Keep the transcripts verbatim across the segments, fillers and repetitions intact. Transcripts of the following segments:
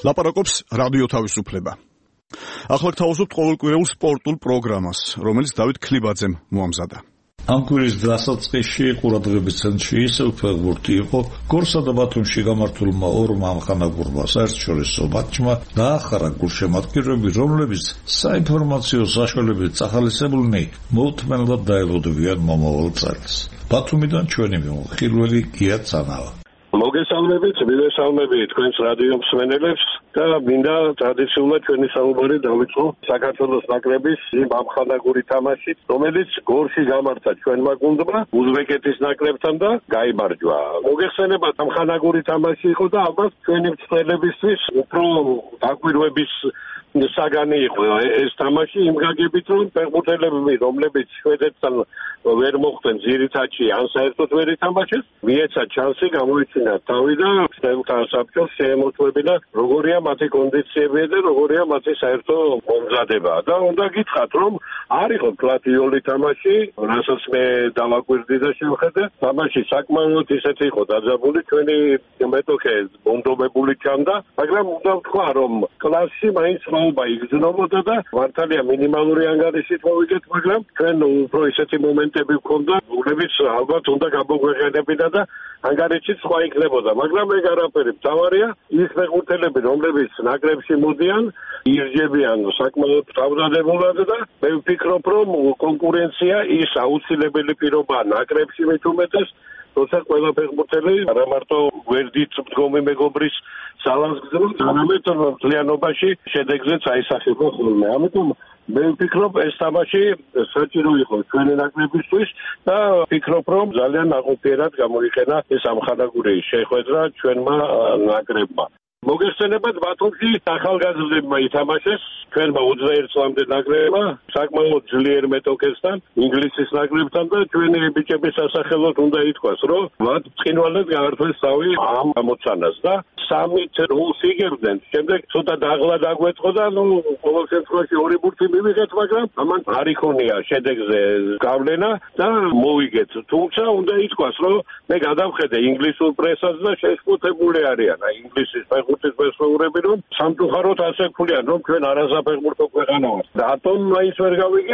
ლაპარაკობს რადიო თავისუფლება. ახლა გთავაზობთ ყოველკვირეულ სპორტულ პროგრამას, რომელიც დავით ქლიბაძემ მოამზადა. ამ კვირის დასაწყისში ყურადღების ცენტრში ისევ ფეხბურთი იყო. გორსა და ბათუმში გამართულმა ორმა ამხანაგურმა საერთაშორისო მატჩმა დაახარა გულშემატკივრები, რომლებიც საინფორმაციო საშუალებით წახალისებულნი მოუთმენლად დაელოდებიან მომავალ წელს. ბათუმიდან ჩვენი მიმოხილველი გია წანავა. მოგესალმებით, მივესალმებით თქვენს რადიო მსმენელებს და მინდა ტრადიციულად ჩვენი საუბარი დავიწყო საქართველოს ნაკრების ამხანაგური თამაშით, რომელიც გორში გამართა ჩვენმა გუნდმა უზბეკეთის ნაკრებთან და გაიმარჯვა. მოგეხსენებათ, ამხანაგური თამაში იყო და ალბათ ჩვენი მწვრთნელებისთვის უფრო დაკვირვების საგანი იყო ეს თამაში იმ გაგებით, რომ ფეხბურთელები, რომლებიც შვედეთთან ვერ მოხვდნენ ძირითადში ან საერთოდ ვერ ითამაშეს, მიეცა ჩანსი გამოიჩინა თავი და ხელთან საბჭოს შეემოწმებინა როგორია მათი კონდიციები და როგორია მათი საერთო მომზადება. და უნდა გითხრათ, რომ არ იყო კლასიური თამაში, რასაც მე დავაკვირდი და შევხედე. თამაში საკმაოდ ისეთი იყო დაძაბული, ჩვენი მეტოქე ბონდობებული ჩანდა, მაგრამ უნდა ვთქვა, რომ კლასში მაინც მაობა იგრძნობოდა და მართალია მინიმალური ანგარიშით მოვიგეთ, მაგრამ ჩვენ უფრო ისეთი მომენტები ვქონდა, რომლებიც ალბათ უნდა გამოგვეყენებინა და ანგარიშით სხვა იქნებოდა, მაგრამ ეგ არაფერი. მთავარია ის ფეხბურთელები, რომლებიც ნაკრებში მოდიან, ირჯებიან საკმაოდ თავდადებულად და მე ვფიქრობ, რომ კონკურენცია ის აუცილებელი პირობაა ნაკრებში მით უმეტეს, თორსა ყველა ფეხბურთელი არა მარტო გვერდით მდგომი მეგობრის ძალას გრძნობს, არამედ მთლიანობაში შედეგზეც აისახება ხოლმე. ამიტომ მე ვფიქრობ, ეს თამაში საჭირო იყო ჩვენი ნაკრებისთვის და ვფიქრობ, რომ ძალიან ნაყოფიერად გამოიყენა ეს ამხანაგური შეხვედრა ჩვენმა ნაკრებმა. მოგეხსენებათ, ბათუმში ახალგაზრდებმა ითამაშეს ჩვენმა ოცდაერთ წლამდე ნაკრებმა, საკმაოდ ძლიერ მეტოქესთან, ინგლისის ნაკრებთან და ჩვენი ბიჭების სასახელოდ უნდა ითქვას, რომ მათ ბრწყინვალედ გაართვეს თავი ამ ამოცანას და სამით როლს იგებდნენ. შემდეგ ცოტა დაღლა დაგვეწყო და ნუ ყოველ შემთხვევაში ორი ბურთი მივიღეთ, მაგრამ ამან არ იქონია შედეგზე გავლენა და მოვიგეთ. თუმცა უნდა ითქვას, რომ მე გადავხედე ინგლისურ პრესაც და შეშფოთებული არიან ინგლისის ფეხბურთის მეცნიერები, რომ სამწუხაროდ ასე ქულიან, რომ ჩვენ არასაფეხბურთო ქვეყანა ვართ. რატომ მაინც ვერ გავიგე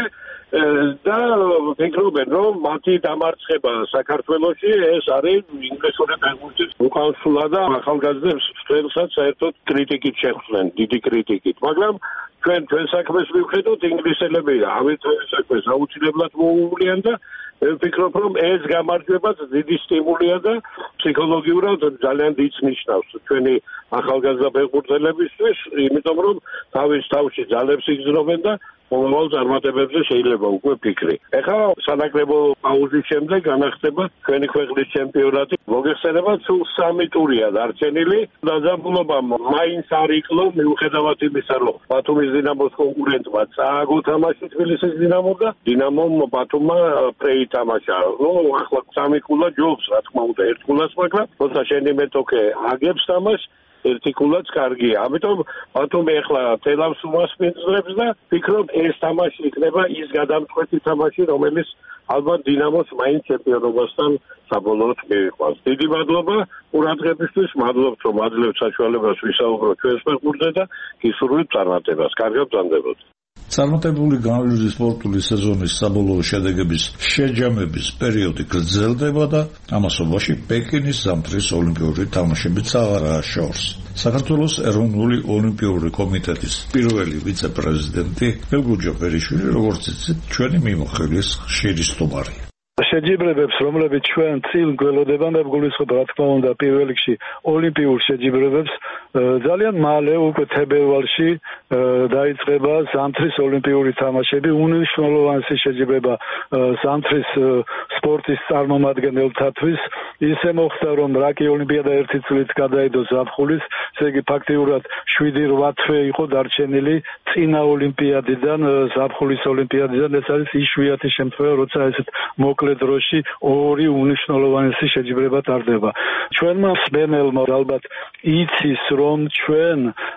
და ფიქრობენ, რომ მათი დამარცხება საქართველოში ეს არის ინგლისური ფეხბურთის უკანსულა და ახალგაზრდებს თელსაც საერთოდ კრიტიკით შეხვდნენ, დიდი კრიტიკით. მაგრამ ჩვენ ჩვენ საქმეს მივხედოთ, ინგლისელები ამით საქმეს აუცილებლად მოუვლიან და მე ვფიქრობ, რომ ეს გამარჯვებაც დიდი სტიმულია და ფსიქოლოგიურად ძალიან დიდს ნიშნავს ჩვენი ახალგაზრდა ფეხბურთელებისთვის, იმიტომ რომ თავის თავში ძალებს იგრძნობენ და მომავალ წარმატებებზე შეიძლება უკვე ფიქრი. ეხლა სანაკრებო პაუზის შემდეგ განახდება ჩვენი ქვეყნის ჩემპიონატი. მოგეხსენებათ, სულ სამი ტურია დარჩენილი. დაძაბულობა მაინც არ იკლო, მიუხედავად იმისა, რომ ბათუმის დინამოს კონკურენტმა წააგო თამაში თბილისის დინამო და დინამომ ბათუმმა პრეითამაშა. ნუ ახლა სამი კულა ჯობს, რა თქმა უნდა, ერთ კულას, მაგრამ თორსა შენი მეტოქე აგებს თამაშს, ერთი კულაც კარგია. ამიტომ ბათუმი ახლა თელავს უმასპინძლებს და ფიქრობ, ეს თამაში იქნება ის გადამწყვეტი თამაში, რომელიც ალბათ დინამოს მაინც ჩემპიონობასთან საბოლოოდ მივიყვანს. დიდი მადლობა ყურადღებისთვის, მადლობთ, რომ აძლევთ საშუალებას ვისაუბროთ ჩვენს ფეხბურთზე და გისურვებთ წარმატებას. კარგად ბრძანდებოდ. წარმატებული განვლილი სპორტული სეზონის საბოლოო შედეგების შეჯამების პერიოდი გრძელდება და ამასობაში პეკინის ზამთრის ოლიმპიური თამაშებიც აღარაა შორს. საქართველოს ეროვნული ოლიმპიური კომიტეტის პირველი ვიცე-პრეზიდენტი მელგუჯა ფერიშვილი, როგორც იცით, ჩვენი მიმოხილვის ხშირი სტუმარია. შეჯიბრებებს, რომლებიც ჩვენ წინ გველოდება, მე გულისხმობ, რა თქმა უნდა, პირველ რიგში ოლიმპიურ შეჯიბრებებს, ძალიან მალე უკვე თებერვალში დაიწყება ზამთრის ოლიმპიური თამაშები, უნიშნულოვანესი შეჯიბრება ზამთრის სპორტის წარმომადგენელთათვის. ისე მოხდა, რომ რაკი ოლიმპიადა ერთი წლით გადაიდო ზაფხულის, ესე იგი ფაქტიურად შვიდი რვა თვე იყო დარჩენილი წინა ოლიმპიადიდან, ზაფხულის ოლიმპიადიდან. ეს არის იშვიათი შემთხვევა, როცა ესეთ მოკლე დროში ორი უნიშნულოვანესი შეჯიბრება ტარდება. ჩვენმა მსმენელმა ალბათ იცის, რომ ჩვენ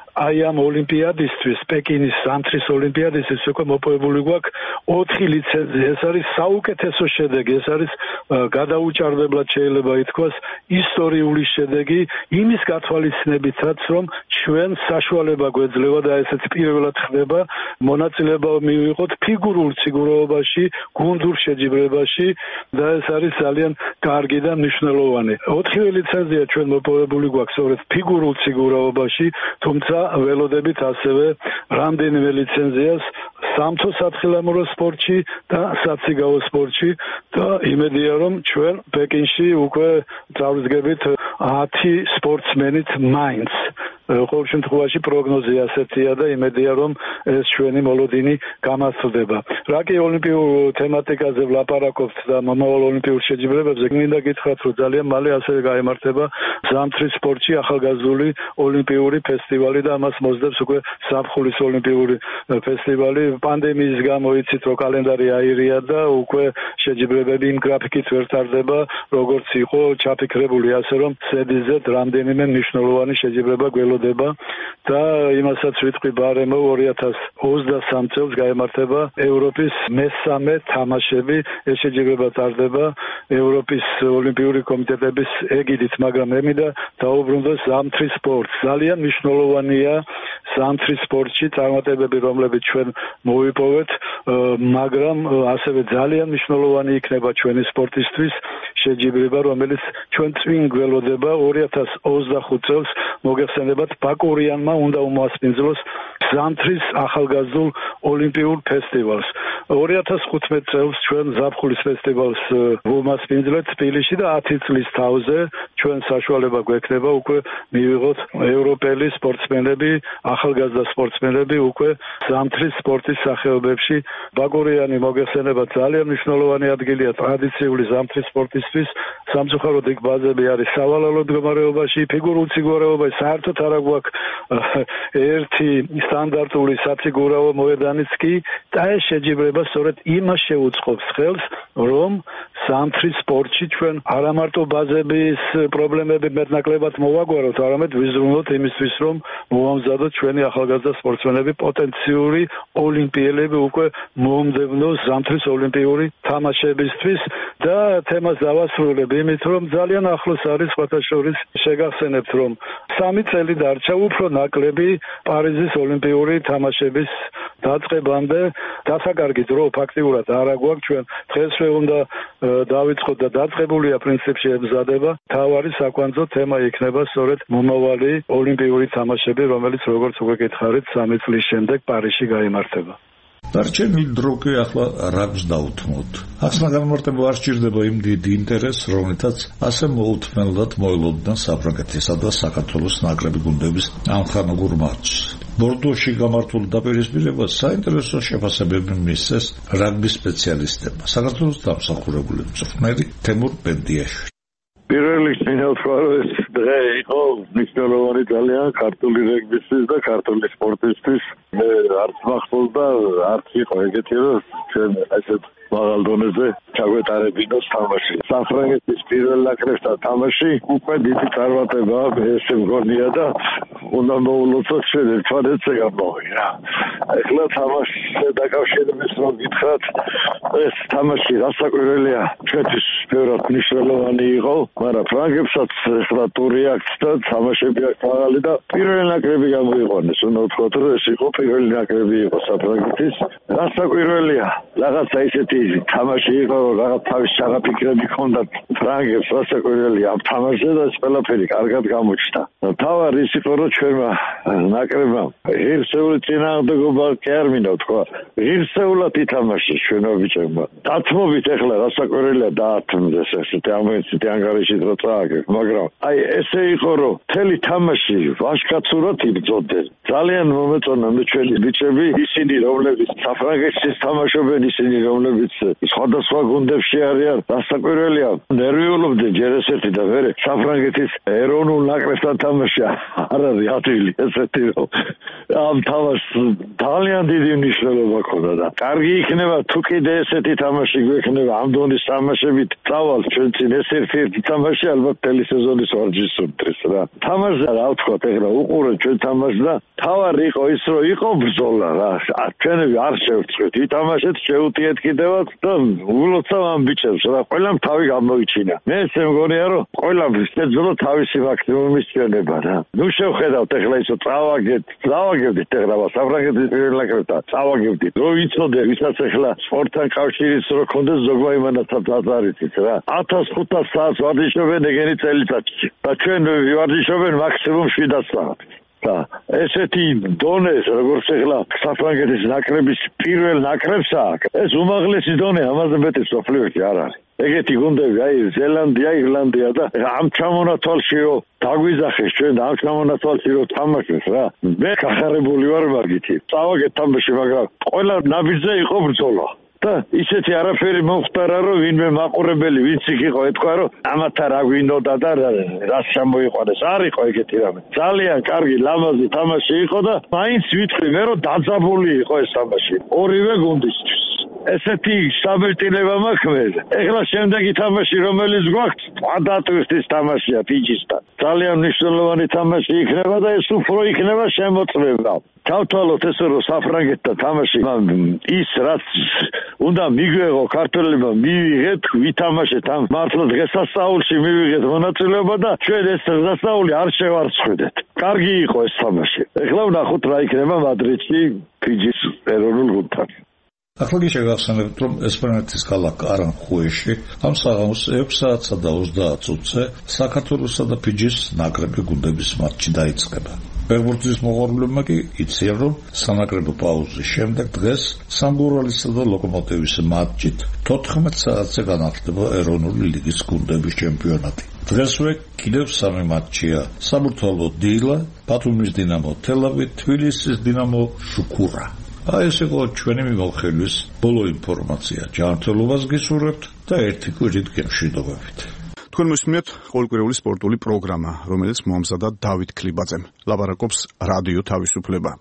აი ამ ოლიმპიადისთვის, პეკინის ზამთრის ოლიმპიადისთვის უკვე მოპოვებული გვაქვს ოთხი ლიცენზია. ეს არის საუკეთესო შედეგი, ეს არის გადაუჭარბებლად შეიძლება ითქვას ისტორიული შედეგი იმის გათვალისწინებითაც, რომ ჩვენ საშუალება გვეძლევა და ესეც პირველად ხდება მონაწილეობა მივიღოთ ფიგურულ ციგუროვობაში, გუნდურ შეჯიბრებაში და ეს არის ძალიან კარგი და მნიშვნელოვანი. ოთხივე ლიცენზია ჩვენ მოპოვებული გვაქვს სწორედ ფიგურულ ციგუროვობაში, თუმცა ველოდებით ასევე რამდენიმე ლიცენზიას სამთო სათხილამურო სპორტში და საციგაო სპორტში და იმედია რომ ჩვენ პეკინში უკვე წავიდგებით ათი სპორტსმენით მაინც. ყოველ შემთხვევაში პროგნოზი ასეთია და იმედია რომ ეს ჩვენი მოლოდინი გამართლდება. რა კი ოლიმპიურ თემატიკაზე ვლაპარაკობთ და მომავალ ოლიმპიურ შეჯიბრებებზე მინდა გითხრათ რომ ძალიან მალე ასევე გაემართება ზამთრის სპორტში ახალგაზრდული ოლიმპიური ფესტივალი და ამას მოსდევს უკვე ზაფხულის ოლიმპიური ფესტივალი. პანდემიის გამო იცით რომ კალენდარი აირია და უკვე შეჯიბრებები იმ გრაფიკით ვერ ტარდება როგორც იყო ჩაფიქრებული, ასე რომ სედიზეთ რამდენიმე მნიშვნელოვანი შეჯიბრება გველოდება და იმასაც ვიტყვი ბარემო ორი ათას ოცდასამ წელს გაემართება ევროპის მესამე თამაშები. ეს შეჯიბრება ტარდება ევროპის ოლიმპიური კომიტეტების ეგიდით, მაგრამ მე მინდა დაუბრუნდოს ზამთრის სპორტს. ძალიან მნიშვნელოვანია ზამთრის სპორტში წარმატებები, რომლებიც ჩვენ მოვიპოვეთ, მაგრამ ასევე ძალიან მნიშვნელოვანი იქნება ჩვენი სპორტისთვის შეჯიბრება, რომელიც ჩვენ წინ გველოდება ორი ათას ოცდახუთ წელს მოგეხსენებათ ბაკურიანმა უნდა უმასპინძლოს ზამთრის ახალგაზრდულ ოლიმპიურ ფესტივალს. ორი ათას ხუთმეტ წელს ჩვენ ზაფხულის ფესტივალს ვუმასპინძლეთ თბილისში და ათი წლის თავზე ჩვენ საშუალება გვექნება უკვე მივიღოთ ევროპელი სპორტსმენები, ახალგაზრდა სპორტსმენები უკვე ზამთრის სპორტის სახეობებში. ბაკურიანი მოგეხსენებათ ძალიან მნიშვნელოვანი ადგილია ტრადიციული ზამთრის სპორტისთვის. სამწუხაროდ იქ ბაზები არის სავალალო მდგომარეობაში, ფიგურულ ციგუროვობაში საერთოდ არ აქვს ერთი სტანდარტული საციგურაო მოედანიც კი და ეს შეჯიბრება სწორედ იმას შეუწყობს ხელს, რომ ზამთრის სპორტში ჩვენ არა მარტო ბაზების პრობლემები მეტნაკლებად მოვაგვაროთ, არამედ ვიზრუნოთ იმისთვის, რომ მოვამზადოთ ჩვენი ახალგაზრდა სპორტსმენები პოტენციური ოლიმპიელები უკვე მომდევნო ზამთრის ოლიმპიური თამაშებისთვის და თემას დავასრულებ იმით, რომ ძალიან ახლოს არის სხვათა შორის შეგახსენებთ, რომ სამი წელი დარჩა უფრო ნაკლები პარიზის ოლიმპიური თამაშების დაწყებამდე. დასაკარგი დრო ფაქტიურად არ აგვაქვს, ჩვენ დღესვე უნდა დავიწყოთ და დაწყებულია პრინციპში ემზადება. თავარი საკვანძო თემა იქნება სწორედ მომავალი ოლიმპიური თამაშები, რომელიც როგორც უკვე გითხარით სამი წლის შემდეგ პარიზში გაიმართება. დარჩენილი დრო კი ახლა რა გვს დაუთმოთ. ახლა გამარტება არ სჭირდება იმ დიდ ინტერესს, რომელთაც ასე მოუთმენლად მოელოდნენ საფრანგეთისა და საქართველოს ნაკრები გუნდების ამხანაგურ მატჩს. ბორდოში გამართულ დაპირისპირებას საინტერესო შეფასებები მისცეს რაგბის სპეციალისტებმა. საქართველოს დამსახურებული მწვრთნელი თემურ ბენდიაშვილი. პირველ რიგში მინდა ვთქვა, რომ ეს დღე იყო მნიშვნელოვანი ძალიან ქართული რეგბისთვის და ქართული სპორტისთვის. მე არც მახსოვდა, არც იყო ეგეთი, რომ ჩვენ ასეთ მაღალ დონეზე ჩაგვეტარებინოს თამაში. საფრანგეთის პირველ ნაკრებთან თამაში უკვე დიდი წარმატება ესე მგონია და უნდა მოულოცოთ ჩვენ ერთმანეთს გამოვიდა. ეხლა თამაშზე დაკავშირებით რომ გითხრათ, ეს თამაში რასაკვირველია, ჩვენთვის ბევრად მნიშვნელოვანი იყო, მაგრამ ფრანგებსაც ეხლა ტური აქვს და თამაშები აქვს მაღალი და პირველი ნაკრები გამოიყვანეს. უნდა ვთქვათ, რომ ეს იყო პირველი ნაკრები იყო საფრანგეთის. რასაკვირველია, რაღაცა ისეთი თამაში იყო, რაღაც თავის ჩაღაფიქრები ჰქონდათ ფრანგებს, რასაკვირველია ამ თამაშზე და ეს ყველაფერი კარგად გამოჩნდა. თავარი ის იყო, რომ ჩვენმა ნაკრებმა ღირსეული წინააღმდეგობა კი არ მინდა ვთქვა, ღირსეულად ითამაშეს ჩვენმა ბიჭებმა. დათმობით ეხლა რასაკვირველია დაათმდეს ესეთი ამოიცით ანგარიში დრო წააგებს, მაგრამ აი ესე იყო, რომ მთელი თამაში ვაშკაცურად იბრძოდნენ. ძალიან მომეწონა მე ჩვენი ბიჭები, ისინი რომლებიც საფრანგეთში თამაშობენ, ისინი რომლებიც რომლებიც სხვადასხვა გუნდებში არიან, დასაკვირველია, ნერვიულობდნენ ჯერ ესეთი და მერე საფრანგეთის ეროვნულ ნაკრებთან თამაში არ არის ადვილი, ესეთი რომ ამ თამაშს ძალიან დიდი მნიშვნელობა ჰქონდა და კარგი იქნება თუ კიდე ესეთი თამაში გვექნება ამ დონის თამაშებით წავალ ჩვენ წინ ეს ერთ-ერთი თამაში ალბათ მთელი სეზონის ვარჯიშობთ დღეს რა. თამაშს რა ვთქვათ ეხლა უყურეთ ჩვენ თამაშს და თავარი იყო ის რომ იყო ბრძოლა რა. ჩვენები არ შევწყვით, ვითამაშეთ, შეუტიეთ კიდევაც და ულოცავ ამ ბიჭებს რა. ყველამ თავი გამოიჩინა. მე ესე მგონია რომ ყველამ შეძლო თავისი მაქსიმუმის ჩვენება რა. ნუ შევხედავთ ეხლა ისო წავაგეთ, წავაგებდით ეხლა საფრანგეთის პირველ ნაკრებთან. წავაგებდით. რო ვიცოდე ვისაც ეხლა სპორტთან კავშირის რო კონდეს ზოგმა იმანაცაც აზარიცით რა. ათას ხუთას საათს ვარჯიშობენ ეგენი წელიწადში. და ჩვენ ვარჯიშობენ მაქსიმუმ შვიდას საათს. და ესეთი დონეს როგორც ეხლა საფრანგეთის ნაკრების პირველ ნაკრებს აქვს, ეს უმაღლესი დონე ამაზე მეტი სოფლიოში არ არის. ეგეთი გუნდები, აი ზელანდია, ირლანდია და ამ ჩამონათვალშიო დაგვიზახეს ჩვენ და ამ ჩამონათვალშიო თამაშეს რა. მე გახარებული ვარ მაგითი. წავაგეთ თამაში, მაგრამ ყველა ნაბიჯზე იყო ბრძოლა. და ისეთი არაფერი მომხდარა რომ ვინმე მაყურებელი ვინც იქ იყო ეთქვა რომ ამათა რა გვინდოდა და რას შემოიყვანეს არ იყო ეგეთი რამე ძალიან კარგი ლამაზი თამაში იყო და მაინც ვიტყვი მე რომ დაძაბული იყო ეს თამაში ორივე გუნდისთვის ესეთი საბერტილება მაქვს ეხლა შემდეგი თამაში რომელიც გვაქვს პადატვისტის თამაშია ფიჯისთან ძალიან მნიშვნელოვანი თამაში იქნება და ეს უფრო იქნება შემოწმება თავთვალოთ ესე რომ საფრანგეთთან თამაში ის რაც უნდა მიგვეღო ქართველებმა მივიღეთ ვითამაშეთ ამ მართლა დღესასწაულში მივიღეთ მონაწილეობა და ჩვენ ეს დღესასწაული არ შევარცხვიდეთ კარგი იყო ეს თამაში ეხლა ვნახოთ რა იქნება მადრიდში ფიჯის ეროვნულ გუნდთან ახლა შეგახსენებთ რომ ესპანეთის ქალაქ არანხუეში ამ საღამოს ექვს საათსა და ოცდაათ წუთზე საქართველოსა და ფიჯის ნაკრები გუნდების მატჩი დაიწყება ფეხბურთის მოყვარულებმა კი იციან რომ სანაკრებო პაუზის შემდეგ დღეს სამგურალისა და ლოკომოტივის მატჩით თოთხმეტ საათზე განახლდება ეროვნული ლიგის გუნდების ჩემპიონატი დღესვე კიდევ სამი მატჩია საბურთალო დილა ბათუმის დინამო თელავი თბილისის დინამო შუქურა აი ეს იყო ჩვენი მიმოხილვის ბოლო ინფორმაცია ჯანმრთელობას გისურვებთ და ერთი კვირით გემშვიდობებით თქვენ მოსმენთ ყოველკვირეული სპორტული პროგრამა, რომელიც მოამზადა დავით ქლიბაძემ. ლაპარაკობს რადიო თავისუფლება.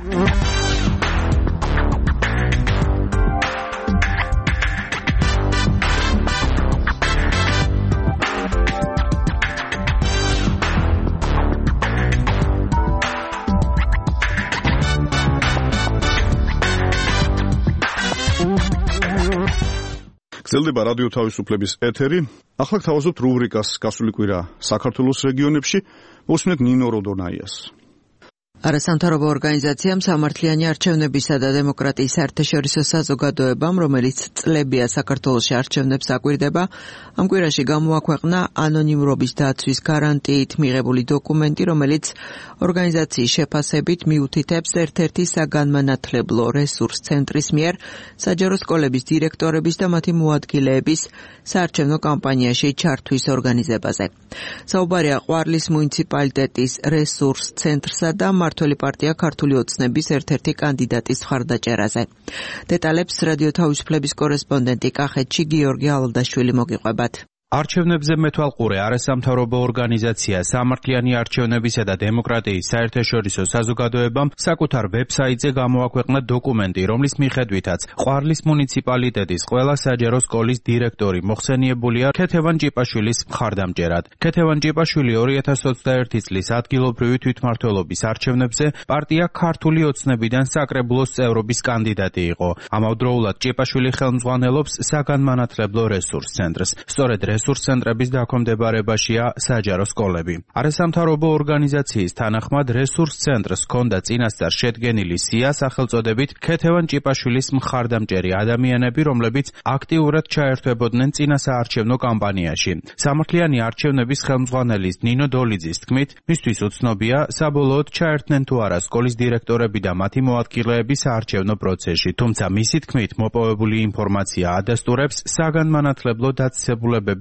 გრძელდება რადიო თავისუფლების ეთერი. ახლა გთავაზობთ რუბრიკას გასული კვირა საქართველოს რეგიონებში. მოსმენთ ნინო როდონაიას. არასამთავრობო ორგანიზაციამ სამართლიანი არჩევნებისა და დემოკრატიის საერთაშორისო საზოგადოებამ, რომელიც წლებია საქართველოში არჩევნებს აკვირდება, ამ კვირაში გამოაქვეყნა ანონიმურობის დაცვის გარანტიით მიღებული დოკუმენტი, რომელიც ორგანიზაციის შეფასებით მიუთითებს ერთ-ერთი საგანმანათლებლო რესურს ცენტრის მიერ საჯარო სკოლების დირექტორების და მათი მოადგილეების საარჩევნო კამპანიაში ჩართვის ორგანიზებაზე. საუბარია ყვარლის მუნიციპალიტეტის რესურს ცენტრსა და მმართველი პარტია ქართული ოცნების ერთ-ერთი კანდიდატის მხარდაჭერაზე. დეტალებს რადიო თავისუფლების კორესპონდენტი კახეთში გიორგი ალალდაშვილი მოგიყვებათ. არჩევნებზე მეთვალყურე არასამთავრობო ორგანიზაცია სამართლიანი არჩევნებისა და დემოკრატიის საერთაშორისო საზოგადოებამ საკუთარ ვებსაიტზე გამოაქვეყნა დოკუმენტი, რომლის მიხედვითაც ყვარლის მუნიციპალიტეტის ყველა საჯარო სკოლის დირექტორი მოხსენიებულია ქეთევან ჭიპაშვილის მხარდამჭერად. ქეთევან ჭიპაშვილი ორი ათას ოცდაერთი წლის ადგილობრივი თვითმმართველობის არჩევნებზე პარტია ქართული ოცნებიდან საკრებულოს წევრობის კანდიდატი იყო. ამავდროულად ჭიპაშვილი ხელმძღვანელობს საგანმანათლებლო რესურს ცენტრს. სწორედ რესურს ცენტრების დაქვემდებარებაშია საჯარო სკოლები. არასამთავრობო ორგანიზაციის თანახმად რესურს ცენტრს ჰქონდა წინასწარ შედგენილი სია სახელწოდებით ქეთევან ჭიპაშვილის მხარდამჭერი ადამიანები, რომლებიც აქტიურად ჩაერთვებოდნენ წინასაარჩევნო კამპანიაში. სამართლიანი არჩევნების ხელმძღვანელის ნინო დოლიძის თქმით, მისთვის უცნობია საბოლოოდ ჩაერთნენ თუ არა სკოლის დირექტორები და მათი მოადგილეები საარჩევნო პროცესში, თუმცა მისი თქმით მოპოვებული ინფორმაცია ადასტურებს საგანმანათლებლო დაწესებულებების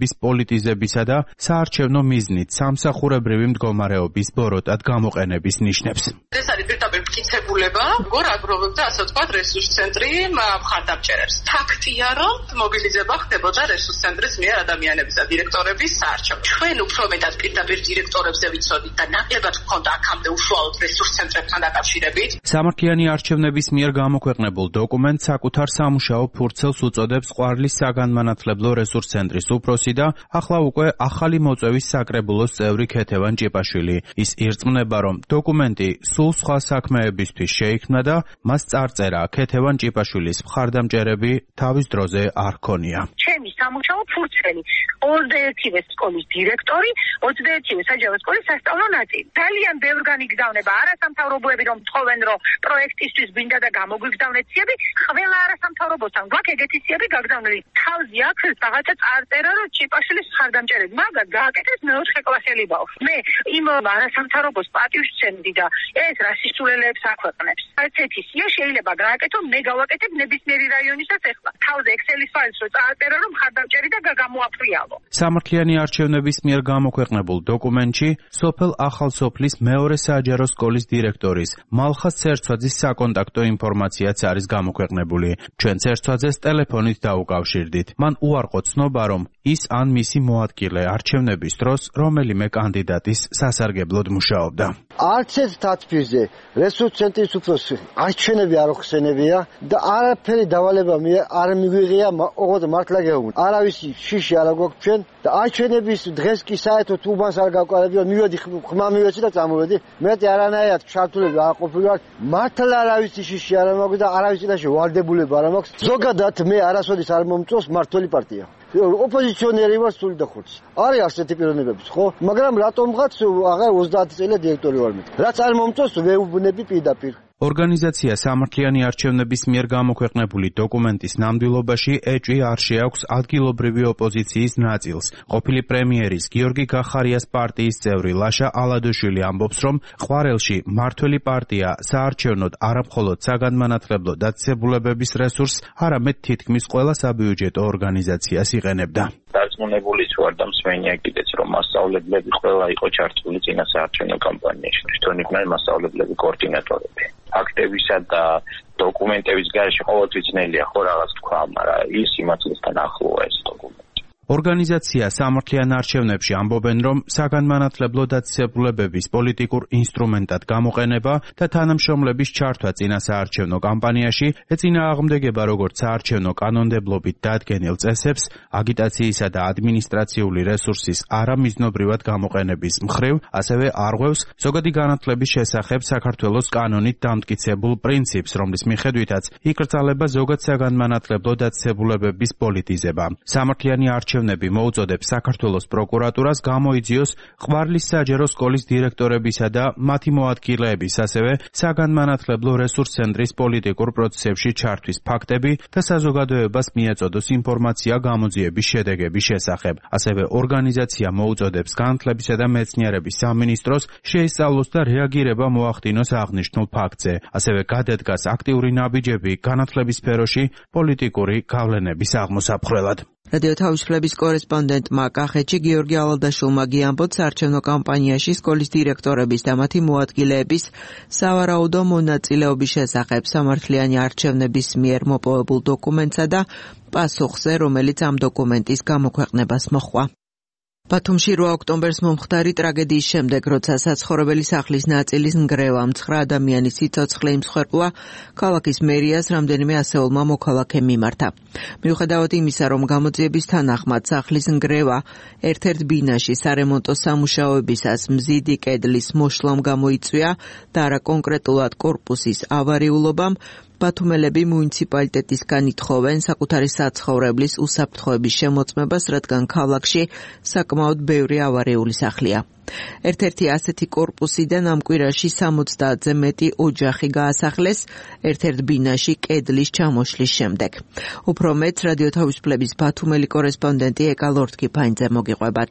საქმეების პოლიტიზებისა და საარჩევნო მიზნით სამსახურებრივი მდგომარეობის ბოროტად გამოყენების ნიშნებს. ეს არის პირდაპირ მტკიცებულება, როგორ აგროვებდა ასე ვთქვათ რესურს ცენტრი მხარდამჭერებს. ფაქტია, რომ მობილიზება ხდებოდა რესურს ცენტრის მიერ ადამიანების და დირექტორების საარჩევნო. ჩვენ უფრო მეტად პირდაპირ დირექტორებზე ვიცოდით და ნაკლებად გვქონდა აქამდე უშუალოდ რესურს ცენტრებთან დაკავშირებით. სამართლიანი არჩევნების მიერ გამოქვეყნებულ დოკუმენტს საკუთარ სამუშაო ფურცელს უწოდებს ყვარლის საგანმანათლებლო რესურს ცენტრის უფროსი და ახლა უკვე ახალი მოწვევის საკრებულოს წევრი ქეთევან ჭიპაშვილი. ის ირწმუნება, რომ დოკუმენტი სულ სხვა საქმეებისთვის შეიქმნა და მას წარწერა ქეთევან ჭიპაშვილის მხარდამჭერები თავის დროზე არ ჰქონია. ჩემი სამუშაო ფურცელი ოცდაერთივე სკოლის დირექტორი, ოცდაერთივე საჯარო სკოლის სასწავლო ნაწილი. ძალიან ბევრგანი გზავნება არასამთავრობოები რომ თხოვენ რომ პროექტისთვის გვინდა და გამოგვიგზავნეთ სიები, ყველა არასამთავრობოსთან გვაქვს ეგეთი სიები გაგზავნილი. თავზე აქვს რაღაცა წარწერა რომ ჭიპაშვილის მხარდამჭერები, მაგრამ გააკეთეს მეოთხე კლასელი ბავშვი. მე იმ არასამთავრობოს პატივს ვცემდი და ეს რასისტულელებს აქვეყნებს. ასეთი სია შეიძლება გააკეთო, მე გავაკეთებ ნებისმიერი რაიონისაც ახლა. თავზე ექსელის ფაილს რო წააწერა რომ მხარდამჭერი და გამოაფრიალო. სამართლიანი არჩევნების მიერ გამოქვეყნებულ დოკუმენტში სოფელ ახალსოფლის მეორე საჯარო სკოლის დირექტორის მალხას ცერცვაძის საკონტაქტო ინფორმაციაც არის გამოქვეყნებული. ჩვენ ცერცვაძეს ტელეფონით დაუკავშირდით. მან უარყო ცნობა, რომ ის ან მისი მოადგილე არჩევნების დროს რომელიმე კანდიდატის სასარგებლოდ მუშაობდა. არც ერთ თათბირზე რესურს ცენტრის უფროსი არჩევნები არ ხსენებია და არაფერი დავალება არ მიგვიღია, ოღონდ მართლა გეუბნებით. არავის შიში არ აქვს ჩვენ და არჩევნების დღეს კი საერთოდ უბანს არ გავყარებია, მივედი ხმა მივეცი და წამოვედი. მეტი არანაირად ჩართულები არ ყოფილიوار. მართლა არავის შიში არ მაქვს და არავის წინაშე ვალდებულება არ მაქვს. ზოგადად მე არასოდეს არ მომწონს მართველი პარტია. ოპოზიციონერი ვარ სული და ხორცი. არის ასეთი პიროვნებებიც, ხო? მაგრამ რატომღაც აღარ ოცდაათი წელი დირექტორი ვარ მე. რაც არ მომწონს ვეუბნები პირდაპირ. ორგანიზაცია სამართლიანი არჩევნების მიერ გამოქვეყნებული დოკუმენტის ნამდვილობაში ეჭვი არ შეაქვს ადგილობრივი ოპოზიციის ნაწილს. ყოფილი პრემიერის გიორგი გახარიას პარტიის წევრი ლაშა ალადოშვილი ამბობს, რომ ყვარელში მართველი პარტია საარჩევნოდ არამხოლოდ საგანმანათლებლო დაწესებულებების რესურსს, არამედ თითქმის ყველა საბიუჯეტო ორგანიზაციას იყენებდა. დარწმუნებულიც ვარ და მსმენია კიდეც, რომ მასწავლებლები ყველა იყო ჩართული წინა საარჩევნო კამპანიაში. თვითონ იყვნენ მასწავლებლები კოორდინატორები. ფაქტებისა და დოკუმენტების გარეშე ყოველთვის ძნელია ხო რაღაც თქვა, მაგრამ ის სიმართლესთან ახლოა ეს დოკუმენტი. ორგანიზაცია სამართლიან არჩევნებში ამბობენ, რომ საგანმანათლებლო დაწესებულებების პოლიტიკურ ინსტრუმენტად გამოყენება და თანამშრომლების ჩართვა წინა საარჩევნო კამპანიაში ეწინააღმდეგება როგორც საარჩევნო კანონმდებლობით დადგენილ წესებს, აგიტაციისა და ადმინისტრაციული რესურსის არამიზნობრივად გამოყენების მხრივ, ასევე არღვევს ზოგადი განათლების შესახებ საქართველოს კანონით დამტკიცებულ პრინციპს, რომლის მიხედვითაც იკრძალება ზოგად საგანმანათლებლო დაწესებულებების პოლიტიზება. სამართლიანი არჩევნები მოუწოდებს საქართველოს პროკურატურას გამოიძიოს ყვარლის საჯარო სკოლის დირექტორებისა და მათი მოადგილეების, ასევე საგანმანათლებლო რესურს ცენტრის პოლიტიკურ პროცესებში ჩართვის ფაქტები და საზოგადოებას მიეწოდოს ინფორმაცია გამოძიების შედეგების შესახებ. ასევე ორგანიზაცია მოუწოდებს განათლებისა და მეცნიერების სამინისტროს შეისწავლოს და რეაგირება მოახდინოს აღნიშნულ ფაქტზე. ასევე გადადგას აქტიური ნაბიჯები განათლების სფეროში პოლიტიკური გავლენების აღმოსაფხვრელად. რადიო თავისუფლების კორესპონდენტმა კახეთში გიორგი ალადაშვილმა გიამბობს არჩევნო კამპანიაში სკოლის დირექტორების და მათი მოადგილეების სავარაუდო მონაწილეობის შესახებ სამართლიანი არჩევნების მიერ მოპოვებულ დოკუმენტსა და პასუხზე, რომელიც ამ დოკუმენტის გამოქვეყნებას მოჰყვა. ბათუმში რვა ოქტომბერს მომხდარი ტრაგედიის შემდეგ, როცა საცხოვრებელი სახლის ნაწილის ნგრევა მცხრა ადამიანის სიცოცხლე იმსხვერპლა, ქალაქის მერიას რამდენიმე ასეულმა მოქალაქემ მიმართა. მიუხედავად იმისა, რომ გამოძიების თანახმად სახლის ნგრევა ერთ-ერთ ბინაში სარემონტო სამუშაოებისას მზიდი კედლის მოშლამ გამოიწვია და არა კონკრეტულად კორპუსის ავარიულობამ, ბათუმელები მუნიციპალიტეტისგან ითხოვენ საკუთარი საცხოვრებლის უსაფრთხოების შემოწმებას, რადგან ქალაქში საკმაოდ ბევრი ავარიული სახლია. ერთ-ერთი ასეთი კორპუსიდან ამ კვირაში სამოცდაათზე მეტი ოჯახი გაასახლეს ერთ-ერთ ბინაში კედლის ჩამოშლის შემდეგ. უფრო მეტ რადიო თავისუფლების ბათუმელი კორესპონდენტი ეკა ლორთქიფაინძე მოგიყვებათ.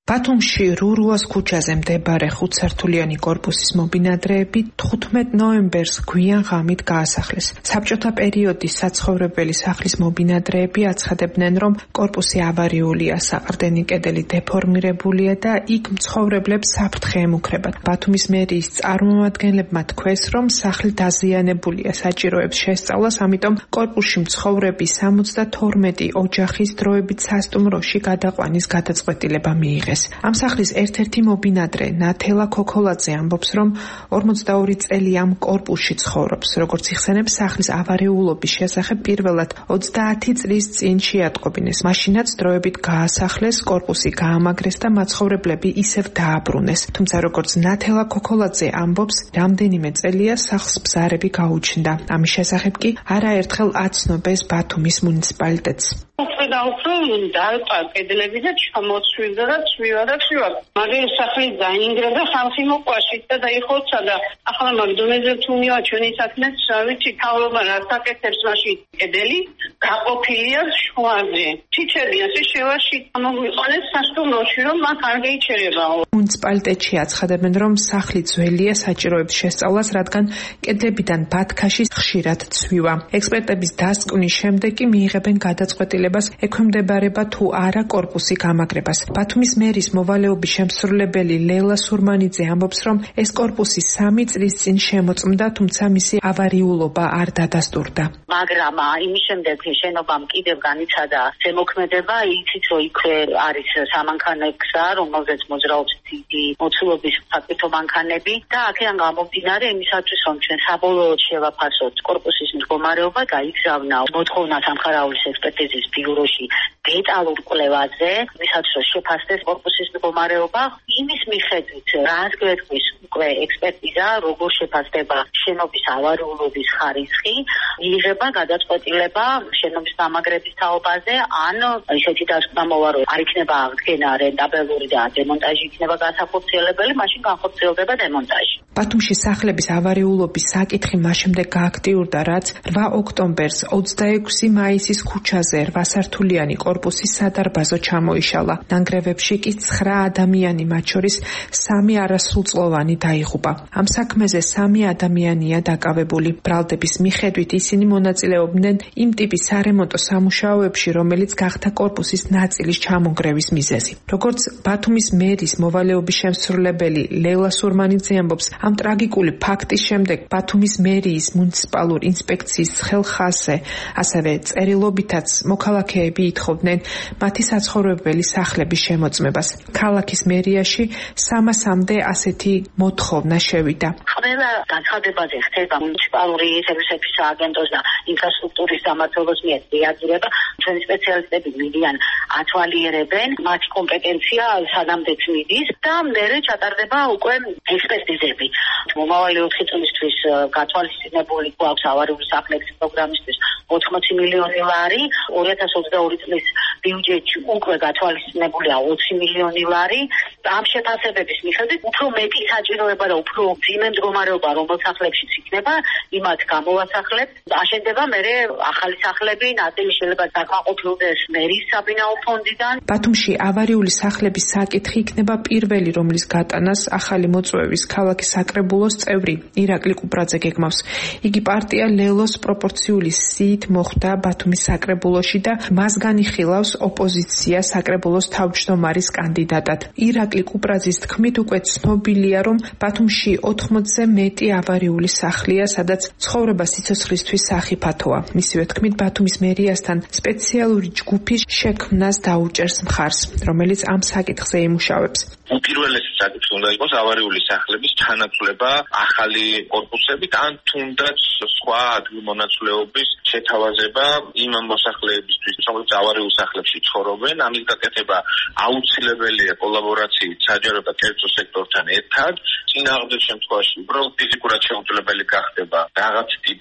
ბათუმში რურუას ქუჩაზე მდებარე ხუთსართულიანი კორპუსის მობინადრეები თხუთმეტ ნოემბერს გვიან ღამით გაასახლეს. საბჭოთა პერიოდის საცხოვრებელი სახლის მობინადრეები აცხადებდნენ, რომ კორპუსი ავარიულია, საყრდენი კედელი დეფორმირებულია და იქ მცხოვრებლებს საფრთხე ემუქრებათ. ბათუმის მერიის წარმომადგენლებმა თქვეს, რომ სახლი დაზიანებულია, საჭიროებს შესწავლას, ამიტომ კორპუსში მცხოვრები სამოცდათორმეტი ოჯახის დროებით სასტუმროში გადაყვანის გადაწყვეტილება მიიღეს. ამ სახლის ერთ-ერთი მობინადრე ნათელა ქოქოლაძე ამბობს, რომ ორმოცდაორი წელი ამ კორპუსში ცხოვრობს. როგორც იხსენებს, სახლის ავარიულობის შესახებ პირველად ოცდაათი წლის წინ შეატყობინეს. მაშინაც დროებით გაასახლეს, კორპუსი გაამაგრეს და მაცხოვრებლები ისევ დააბრუნეს. თუმცა როგორც ნათელა ქოქოლაძე ამბობს, რამდენიმე წელია სახლს ბზარები გაუჩნდა. ამის შესახებ კი არაერთხელ აცნობეს ბათუმის მუნიციპალიტეტს. და უფრო დაიწყო კედლები და ჩამოცვიდა და ცვივა და ცვივა. მაგის სახლი დაინგრა ხალხი მოყვაშით და დაიხოცა და ახლა მაგ დონეზე თუ მივა ჩვენი საქმეც, რა ვიცი, თავრობა რაც აკეთებს მაშინ კედელი გაყოფილია შუაზე. ჩიჩები ასე შევაში მოგვიყანეს სასტუმროში, რომ მაგ არ გაიჩერებაო. მუნიციპალიტეტში აცხადებენ, რომ სახლი ძველია, საჭიროებს შესწავლას, რადგან კედლებიდან ბათქაში ხშირად ცვივა. ექსპერტების დასკვნის შემდეგ კი მიიღებენ გადაწყვეტილებას ექვემდებარება თუ არა კორპუსი გამაგრებას. ბათუმის მერის მოვალეობის შემსრულებელი ლელა სურმანიძე ამბობს, რომ ეს კორპუსი სამი წლის წინ შემოწმდა, თუმცა მისი ავარიულობა არ დადასტურდა. მაგრამ იმის შემდეგ შენობამ კიდევ განიცადა ზემოქმედება, იცით რომ იქვე არის სამანქანო გზა, რომელზეც მოძრაობს დიდი მოცულობის ფაქტო მანქანები და აქედან გამომდინარე იმისათვის, რომ ჩვენ საბოლოოდ შევაფასოთ კორპუსის მდგომარეობა, გაიგზავნა მოთხოვნა სამხარაულის ექსპერტიზის ბიუროში დეტალურ კვლევაზე, ვისაც შეფასდეს კორპუსის მდგომარეობა, იმის მიხედვით რაც გვეტყვის უკვე ექსპერტიზა, როგორ შეფასდება შენობის ავარიულობის ხარისხი, იღება გადაწყვეტილება შენობის დამაგრების თაობაზე, ან ისეთი დასკვნამოვა, რომ არ იქნება აღდგენა რენტაბელური და დემონტაჟი იქნება განსახორციელებელი, მაშინ განხორციელდება დემონტაჟი. ბათუმში სახლების ავარიულობის საკითხი მას შემდეგ გააქტიურდა, რაც რვა ოქტომბერს ოცდაექვსი მაისის ქუჩაზე რვა სართულიანი კორპუსის სადარბაზო ჩამოიშალა. ნანგრევებში კი ცხრა ადამიანი, მათ შორის სამი არასრულწლოვანი დაიღუპა. ამ საქმეზე სამი ადამიანია დაკავებული. ბრალდების მიხედვით ისინი მონაწილეობდნენ იმ ტიპის სარემონტო სამუშაოებში, რომელიც გახდა კორპუსის ნაწილის ჩამონგრევის მიზეზი. როგორც ბათუმის მერის მოვალეობის შემსრულებელი ლელა სურმანიძე ამბობს, ამ ტრაგიკული ფაქტის შემდეგ ბათუმის მერიის მუნიციპალურ ინსპექციის ხელხასზე, ასევე წერილობითაც მოქალაქეები ითხოვდნენ მათი საცხოვრებელი სახლების შემოწმებას. ქალაქის მერიაში სამასამდე ასეთი მოთხოვნა შევიდა. ყველა განცხადებაზე ხდება მუნიციპალური სერვისების სააგენტოს და ინფრასტრუქტურის სამმართველოს მიერ რეაგირება. ჩვენი სპეციალისტები მიდიან, ათვალიერებენ მათი კომპეტენცია სანამდეც მიდის და მერე ჩატარდება უკვე ექსპერტიზები. მომავალი ოთხი წლისთვის გათვალისწინებული გვაქვს ავარიული სახლების პროგრამისთვის ოთხმოცი მილიონი ლარი, ორი ათას ოცდაორი წლის ბიუჯეტში უკვე გათვალისწინებულია ოცი მილიონი ლარი. ამ შეფასებების მიხედვით უფრო მეტი საჭიროება და უფრო ძიმე მდგომარეობა რომელ სახლებშიც იქნება, იმათ გამოვასახლებ. აშენდება მერე ახალი სახლები, ნაწილი შეიძლება დაკმაყოფილდეს მერის საბინაო ფონდიდან. ბათუმში ავარიული სახლების საკითხი იქნება პირველი, რომლის გატანას ახალი მოწვევის ქალაქის საკრებულოს წევრი ირაკლი კუპრაძე გეგმავს. იგი პარტია ლელოს პროპორციული სიით მოხვდა ბათუმის საკრებულოში და მას განიხილავს ოპოზიცია საკრებულოს თავმჯდომარის კანდიდატად. ირაკლი კუპრაძის თქმით, უკვე ცნობილია, რომ ბათუმში ოთხმოცზე მეტი ავარიული სახლია, სადაც ცხოვრება სიცოცხლისთვის სახიფათოა. მისივე თქმით, ბათუმის მერიასთან სპეციალური ჯგუფი შექმნას დაუჭერს მხარს, რომელიც ამ საკითხზე იმუშავებს. უპირველესი საკითხი უნდა იყოს ავარიული სახლების თანაცვლება ახალი კორპუსებით, ან თუნდაც სხვა ადგილმონაცვლეობის შეთავაზება იმ მოსახლეებისთვის, რომელიც ავარიულ სახლებში ცხოვრობენ. ამის გაკეთება აუცილებელია კოლაბორაციით საჯარო და კერძო სექტორთან ერთად. წინააღმდეგ შემთხვევაში უბრალოდ ფიზიკურად შეუძლებელი გახდება რაღაც ტიპის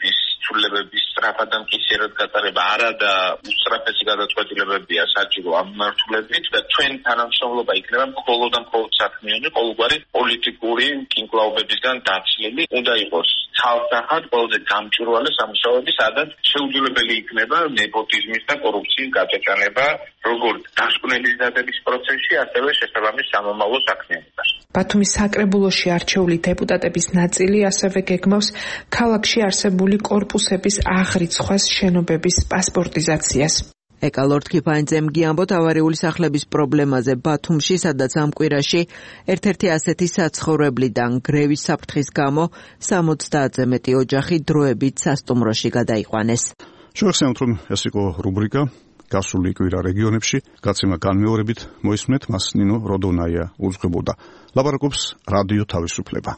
მიმართულებების სწრაფად და მკისრად გატარება არა და უსწრაფესი გადაწყვეტილებებია საჭირო ამ მიმართულებით და ჩვენ თანამშრომლობა იქნება მხოლოდ და მხოლოდ საქმიანი, ყოველგვარი პოლიტიკური კინკლაობებისგან დაცლილი. უნდა იყოს ცალსახად ყველაზე გამჭვირვალე სამუშაოები, სადაც შეუძლებელი იქნება ნეპოტიზმის და კორუფციის გაჭეჭანება, როგორც დასკვნელის დადების პროცესში, ასევე შესაბამის სამომავლო საქმიანობაში. ბათუმის საკრებულოში არჩეული დეპუტატების ნაწილი ასევე გეგმავს ქალაქში არსებული კორპუსების აღრიცხვას, შენობების პასპორტიზაციას. ეკალორდ ქიფაინძემ გიამბოთ ავარიული სახლების პრობლემაზე ბათუმში, სადაც ამ კვირაში ერთ-ერთი ასეთი საცხოვრებლიდან გრევის საფრთხის გამო სამოცდაათზე მეტი ოჯახი დროებით სასტუმროში გადაიყვანეს. შევახსენოთ, რომ ეს იყო რუბრიკა გასული კვირა რეგიონებში, გაცემა განმეორებით მოისმენთ, მას ნინო როდონაია უძღვებოდა. ლაპარაკობს რადიო თავისუფლება.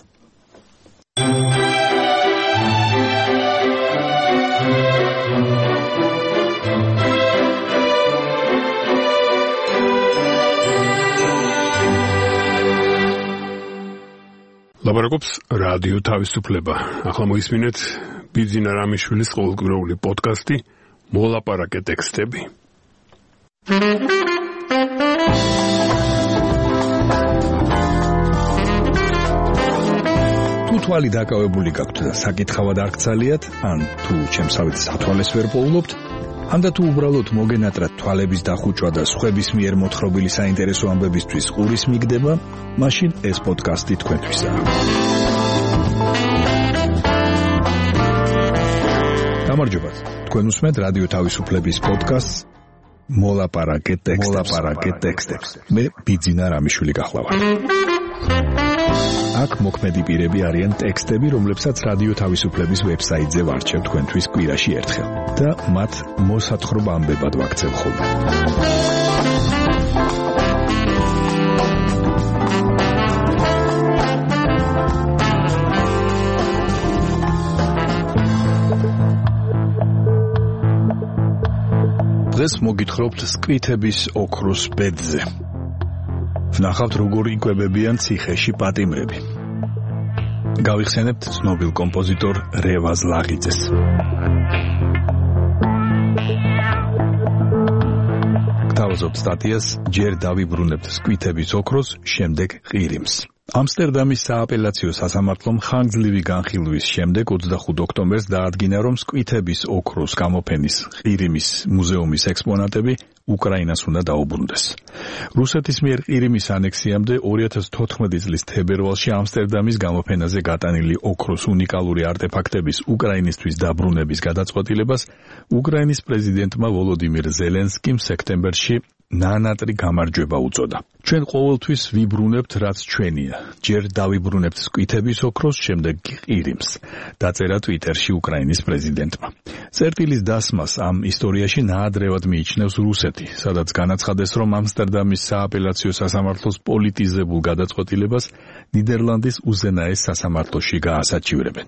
ლაპარაკობს რადიო თავისუფლება. ახლა მოისმინეთ ბიძინა რამიშვილის ყოველკვირეული პოდკასტი მოლაპარაკე ტექსტები. თუ თვალი დაკავებული გაქვთ და საკითხავად არ გცალიათ, ან თუ ჩემსავით სათვალეს ვერ პოულობთ, ან და თუ უბრალოდ მოგენატრათ თვალების დახუჭვა და სხვების მიერ მოთხრობილი საინტერესო ამბებისთვის ყურის მიგდება, მაშინ ეს პოდკასტი თქვენთვისაა. გამარჯობათ. თქვენ უსმენთ რადიო თავისუფლების პოდკასტს მოლაპარაკე ტექსტებს. მე ბიძინა რამიშვილი გახლავართ. აქ მოქმედი პირები არიან ტექსტები, რომლებსაც რადიო თავისუფლების ვებსაიტზე ვარჩევ თქვენთვის კვირაში ერთხელ და მათ მოსათხრობ ამბებად ვაქცევ ხოლმე. დღეს მოგითხრობთ სკვითების ოქროს ბედზე. ვნახავთ, როგორ იკვებებიან ციხეში პატიმრები. გავიხსენებთ ცნობილ კომპოზიტორ რევაზ ლაღიძეს. გთავაზობთ სტატიას ჯერ დავიბრუნებთ სკვითების ოქროს, შემდეგ ყირიმს. ამსტერდამის სააპელაციო სასამართლომ ხანგრძლივი განხილვის შემდეგ ოცდახუთ ოქტომბერს დაადგინა, რომ სკვითების ოქროს გამოფენის ყირიმის მუზეუმის ექსპონატები უკრაინას უნდა დაუბრუნდეს. რუსეთის მიერ ყირიმის ანექსიამდე ორი ათას თოთხმეტი წლის თებერვალში ამსტერდამის გამოფენაზე გატანილი ოქროს უნიკალური არტეფაქტების უკრაინისთვის დაბრუნების გადაწყვეტილებას უკრაინის პრეზიდენტმა ვოლოდიმირ ზელენსკიმ სექტემბერში ნანატრი გამარჯვება უწოდა. ჩვენ ყოველთვის ვიბრუნებთ, რაც ჩვენია. ჯერ დავიბრუნებთ სკვითების ოქროს, შემდეგ ყირიმს. დაწერა ტვიტერში უკრაინის პრეზიდენტმა. წერტილის დასმას ამ ისტორიაში ნაადრევად მიიჩნევს რუსეთი, სადაც განაცხადეს, რომ ამსტერდამის სააპელაციო სასამართლოს პოლიტიზებულ გადაწყვეტილებას ნიდერლანდის უზენაეს სასამართლოში გაასაჩივრებენ.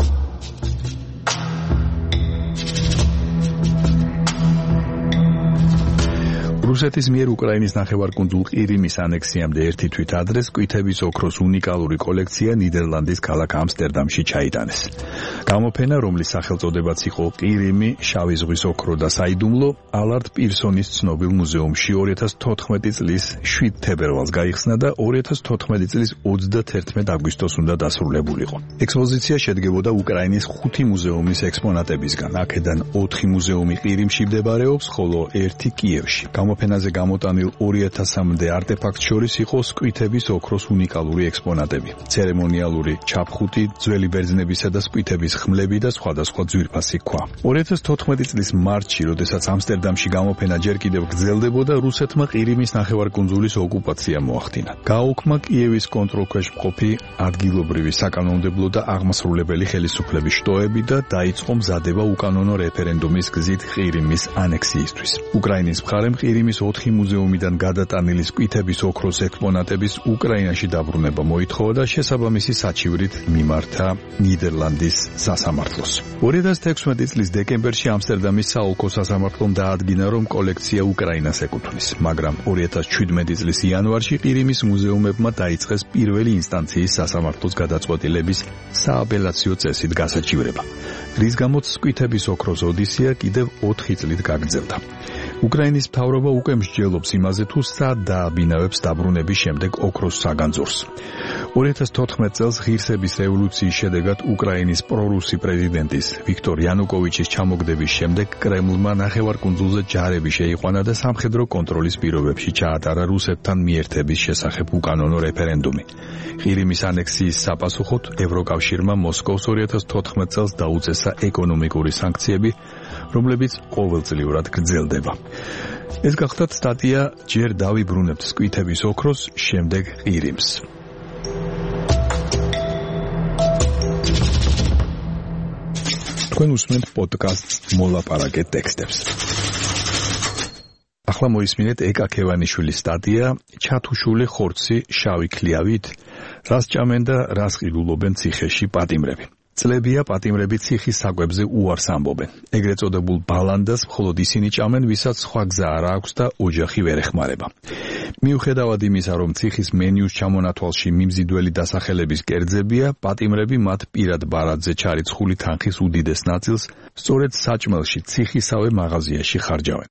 რუსეთის მიერ უკრაინის ნახევარკუნძულ ყირიმის ანექსიამდე ერთი თვით ადრე სკვითების ოქროს უნიკალური კოლექცია ნიდერლანდის ქალაქ ამსტერდამში ჩაიტანეს. გამოფენა, რომლის სახელწოდებაც იყო ყირიმი, შავი ზღვის ოქრო და საიდუმლო, ალარდ პირსონის ცნობილ მუზეუმში ორი ათას თოთხმეტი წლის შვიდ თებერვალს გაიხსნა და ორი ათას თოთხმეტი წლის ოცდათერთმეტ აგვისტოს უნდა დასრულებულიყო. ექსპოზიცია შედგებოდა უკრაინის ხუთი მუზეუმის ექსპონატებისგან. აქედან ოთხი მუზეუმი ყირიმში მდებარეობს, ხოლო ერთი კიევში. გამოფენაზე გამოტანილ ორი ათასამდე არტეფაქტს შორის იყო სკვითების ოქროს უნიკალური ექსპონატები, ცერემონიალური ჩაფხუტი, ძველი ბერძნებისა და სკვითების ხმლები და სხვადასხვა ძვირფასი ქვა. ორი ათას თოთხმეტი წლის მარტში, როდესაც ამსტერდამში გამოფენა ჯერ კიდევ გრძელდებოდა, რუსეთმა ყირიმის ნახევარკუნძულის ოკუპაცია მოახდინა. გააუქმა კიევის კონტროლქვეშ მყოფი ადგილობრივი საკანონმდებლო და აღმასრულებელი ხელისუფლების შტოები და დაიწყო მზადება უკანონო რეფერენდუმის გზით ყირიმის ანექსიისთვის. უკრაინის მხარემ ყირიმის ყირიმის ოთხი მუზეუმიდან გადატანილი სკვითების ოქროს ექსპონატების უკრაინაში დაბრუნება მოითხოვა და შესაბამისი საჩივრით მიმართა ნიდერლანდის სასამართლოს. ორი ათას თექვსმეტი წლის დეკემბერში ამსტერდამის საოლქო სასამართლომ დაადგინა, რომ კოლექცია უკრაინას ეკუთვნის, მაგრამ ორი ათას ჩვიდმეტი წლის იანვარში ყირიმის მუზეუმებმა დაიწყეს პირველი ინსტანციის სასამართლოს გადაწყვეტილების სააპელაციო წესით გასაჩივრება, რის გამოც სკვითების ოქროს ოდისეა კიდევ ოთხი წლით გაგრძელდა. უკრაინის მთავრობა უკვე მსჯელობს იმაზე, თუ სად დააბინავებს დაბრუნების შემდეგ ოქროს საგანძურს. ორი ათას თოთხმეტ წელს ღირსების რევოლუციის შედეგად უკრაინის პრორუსი პრეზიდენტის ვიქტორ იანუკოვიჩის ჩამოგდების შემდეგ კრემლმა ნახევარკუნძულზე ჯარები შეიყვანა და სამხედრო კონტროლის პირობებში ჩაატარა რუსეთთან მიერთების შესახებ უკანონო რეფერენდუმი. ყირიმის ანექსიის საპასუხოდ ევროკავშირმა მოსკოვს ორი ათას თოთხმეტ წელს დაუწესა ეკონომიკური სანქციები, რომლებიც ყოველწლიურად გრძელდება. ეს გახლავთ სტატია ჯერ დავიბრუნებთ სკვითების ოქროს, შემდეგ ყირიმს. თქვენ უსმენთ პოდკასტს მოლაპარაკეთ ტექსტებს. ახლა მოისმინეთ ეკა ქევანიშვილის სტატია ჩათუშული ხორცი შავი ქლიავით, რას ჭამენ და რას ყიდულობენ ციხეში პატიმრები. წლებია პატიმრები ციხის საკვებზე უარს ამბობენ. ეგრეთ წოდებულ ბალანდას მხოლოდ ისინი ჭამენ, ვისაც სხვა გზა არ აქვს და ოჯახი ვერ ეხმარება. მიუხედავად იმისა, რომ ციხის მენიუს ჩამონათვალში მიმზიდველი დასახელების კერძებია, პატიმრები მათ პირად ბარათზე ჩარიცხული თანხის უდიდეს ნაწილს სწორედ საჭმელში ციხისავე მაღაზიაში ხარჯავენ.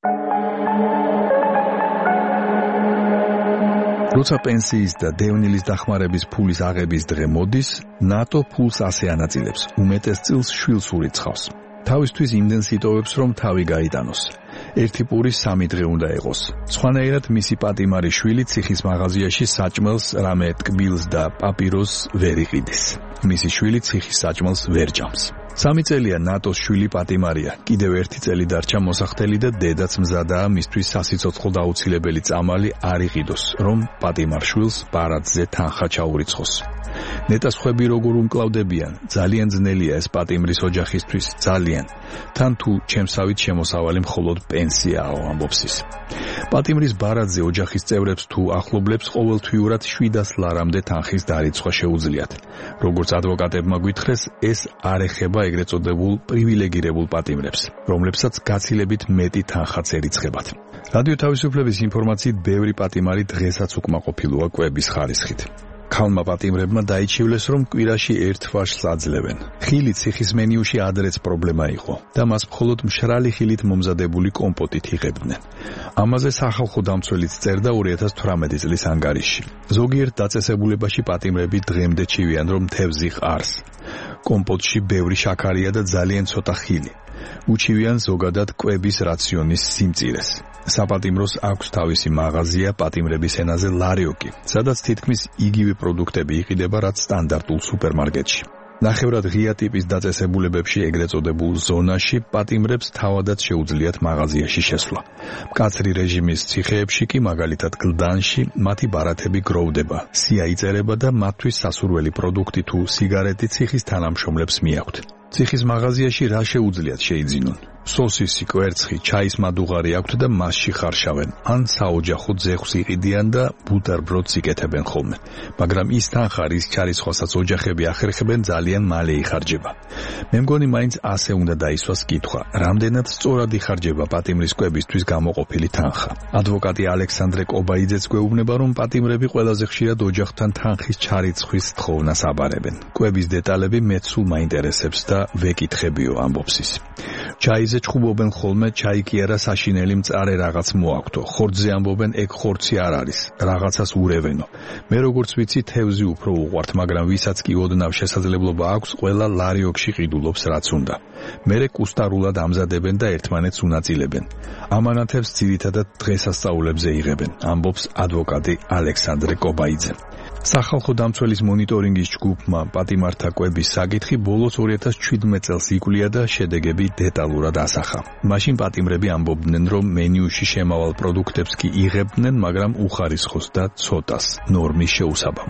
როცა პენსიის და დევნილის დახმარების ფულის აღების დღე მოდის, ნატო ფულს ასე ანაწილებს, უმეტეს წილს შვილს ურიცხავს. თავისთვის იმდენს იტოვებს, რომ თავი გაიტანოს. ერთი პური სამი დღე უნდა ეყოს. სხვანაირად მისი პატიმარი შვილი ციხის მაღაზიაში საჭმელს, რამე ტკბილს და პაპიროს ვერ იყიდეს. მისი შვილი ციხის საჭმელს ვერ ჭამს. სამი წელია ნატოს შვილი პატიმარია. კიდევ ერთი წელი დარჩა მოსახდელი და დედაც მზადაა მისთვის სასიცოცხლო დაუცილებელი წამალი არ იყიდოს, რომ პატიმარ შვილს ბარათზე თანხა ჩაურიცხოს. ნეტასხვები როგორ უმკლავდებიან, ძალიან ძნელია ეს პატიმრის ოჯახისთვის, ძალიან. თან თუ ჩემსავით შემოსავალი მხოლოდ პენსიაო, ამბობს ის. პატიმრის ბარათზე ოჯახის წევრებს თუ ახლობლებს ყოველთვიურად შვიდას ლარამდე თანხის დარიცხვა შეუძლიათ. როგორც ადვოკატებმა გვითხრეს, ეს არ ეხება ეგრეთ წოდებულ პრივილეგირებულ პატიმრებს, რომლებსაც გაცილებით მეტი თანხაც ერიცხებათ. რადიო თავისუფლების ინფორმაციით, ბევრი პატიმარი დღესაც უკმაყოფილოა კვების ხარისხით. ქალმა პატიმრებმა დაიჩივლეს, რომ კვირაში ერთ ვაშლს აძლევენ. ხილი ციხის მენიუში ადრეც პრობლემა იყო და მას მხოლოდ მშრალი ხილით მომზადებული კომპოტით იღებდნენ. ამაზე სახალხო დამცველიც წერდა ორი ათას თვრამეტი წლის ანგარიშში. ზოგიერთ დაწესებულებაში პატიმრები დღემდე ჩივიან, რომ თევზი ყარს. კომპოტში ბევრი შაქარია და ძალიან ცოტა ხილი. უჩივიან ზოგადად კვების რაციონის სიმწირეს. საპატიმროს აქვს თავისი მაღაზია პატიმრების ენაზე ლარიოკი, სადაც თითქმის იგივე პროდუქტები იყიდება, რაც სტანდარტულ სუპერმარკეტში. ნახევრად ღია ტიპის დაწესებულებებში ეგრეთ წოდებულ ზონაში პატიმრებს თავადაც შეუძლიათ მაღაზიაში შესვლა. მკაცრი რეჟიმის ციხეებში კი, მაგალითად გლდანში, მათი ბარათები გროვდება, სია იწერება და მათთვის სასურველი პროდუქტი თუ სიგარეტი ციხის თანამშრომლებს მიაქვთ. ციხის მაღაზიაში რა შეუძლიათ შეიძინონ? სოსისი, კვერცხი, ჩაის მადუღარი აქვთ და მასში ხარშავენ, ან საოჯახო ძეხვს იყიდიან და ბუტერბროდს იკეთებენ ხოლმე. მაგრამ ის თანხა, რის ჩარისხვასაც ოჯახები ახერხებენ, ძალიან მალე იხარჯება. მე მგონი მაინც ასე უნდა დაისვას კითხვა, რამდენად სწორად იხარჯება პატიმრის კვებისთვის გამოყოფილი თანხა. ადვოკატი ალექსანდრე კობაიძეც გვეუბნება, რომ პატიმრები ყველაზე ხშირად ოჯახთან თანხის ჩარიცხვის თხოვნას აბარებენ. კვების დეტალები მეც სულ მაინტერესებს და ვეკითხებიო, ამბობს ის. ჩაიზე ჩხუბობენ ხოლმე, ჩაი კი არა საშინელი მწარე რაღაც მოაქვთო. ხორცზე ამბობენ, ეგ ხორცი არ არის, რაღაცას ურევენო. მე როგორც ვიცი, თევზი უფრო უყვართ, მაგრამ ვისაც კი ოდნავ შესაძლებლობა აქვს, ყველა ლარიოკში ყიდულობს რაც უნდა. მერე კუსტარულად ამზადებენ და ერთმანეთს უნაწილებენ. ამანათებს ძირითადად დღესასწაულებზე იღებენ, ამბობს ადვოკატი ალექსანდრე კობაიძე. სახალხო დამცველის მონიტორინგის ჯგუფმა პატიმართა კვების საკითხი ბოლოს ორი ათას ჩვიდმეტ წელს იკვლია და შედეგები დეტალურად ასახა. მაშინ პატიმრები ამბობდნენ, რომ მენიუში შემავალ პროდუქტებს კი იღებდნენ, მაგრამ უხარისხოს და ცოტას, ნორმის შეუსაბამოს.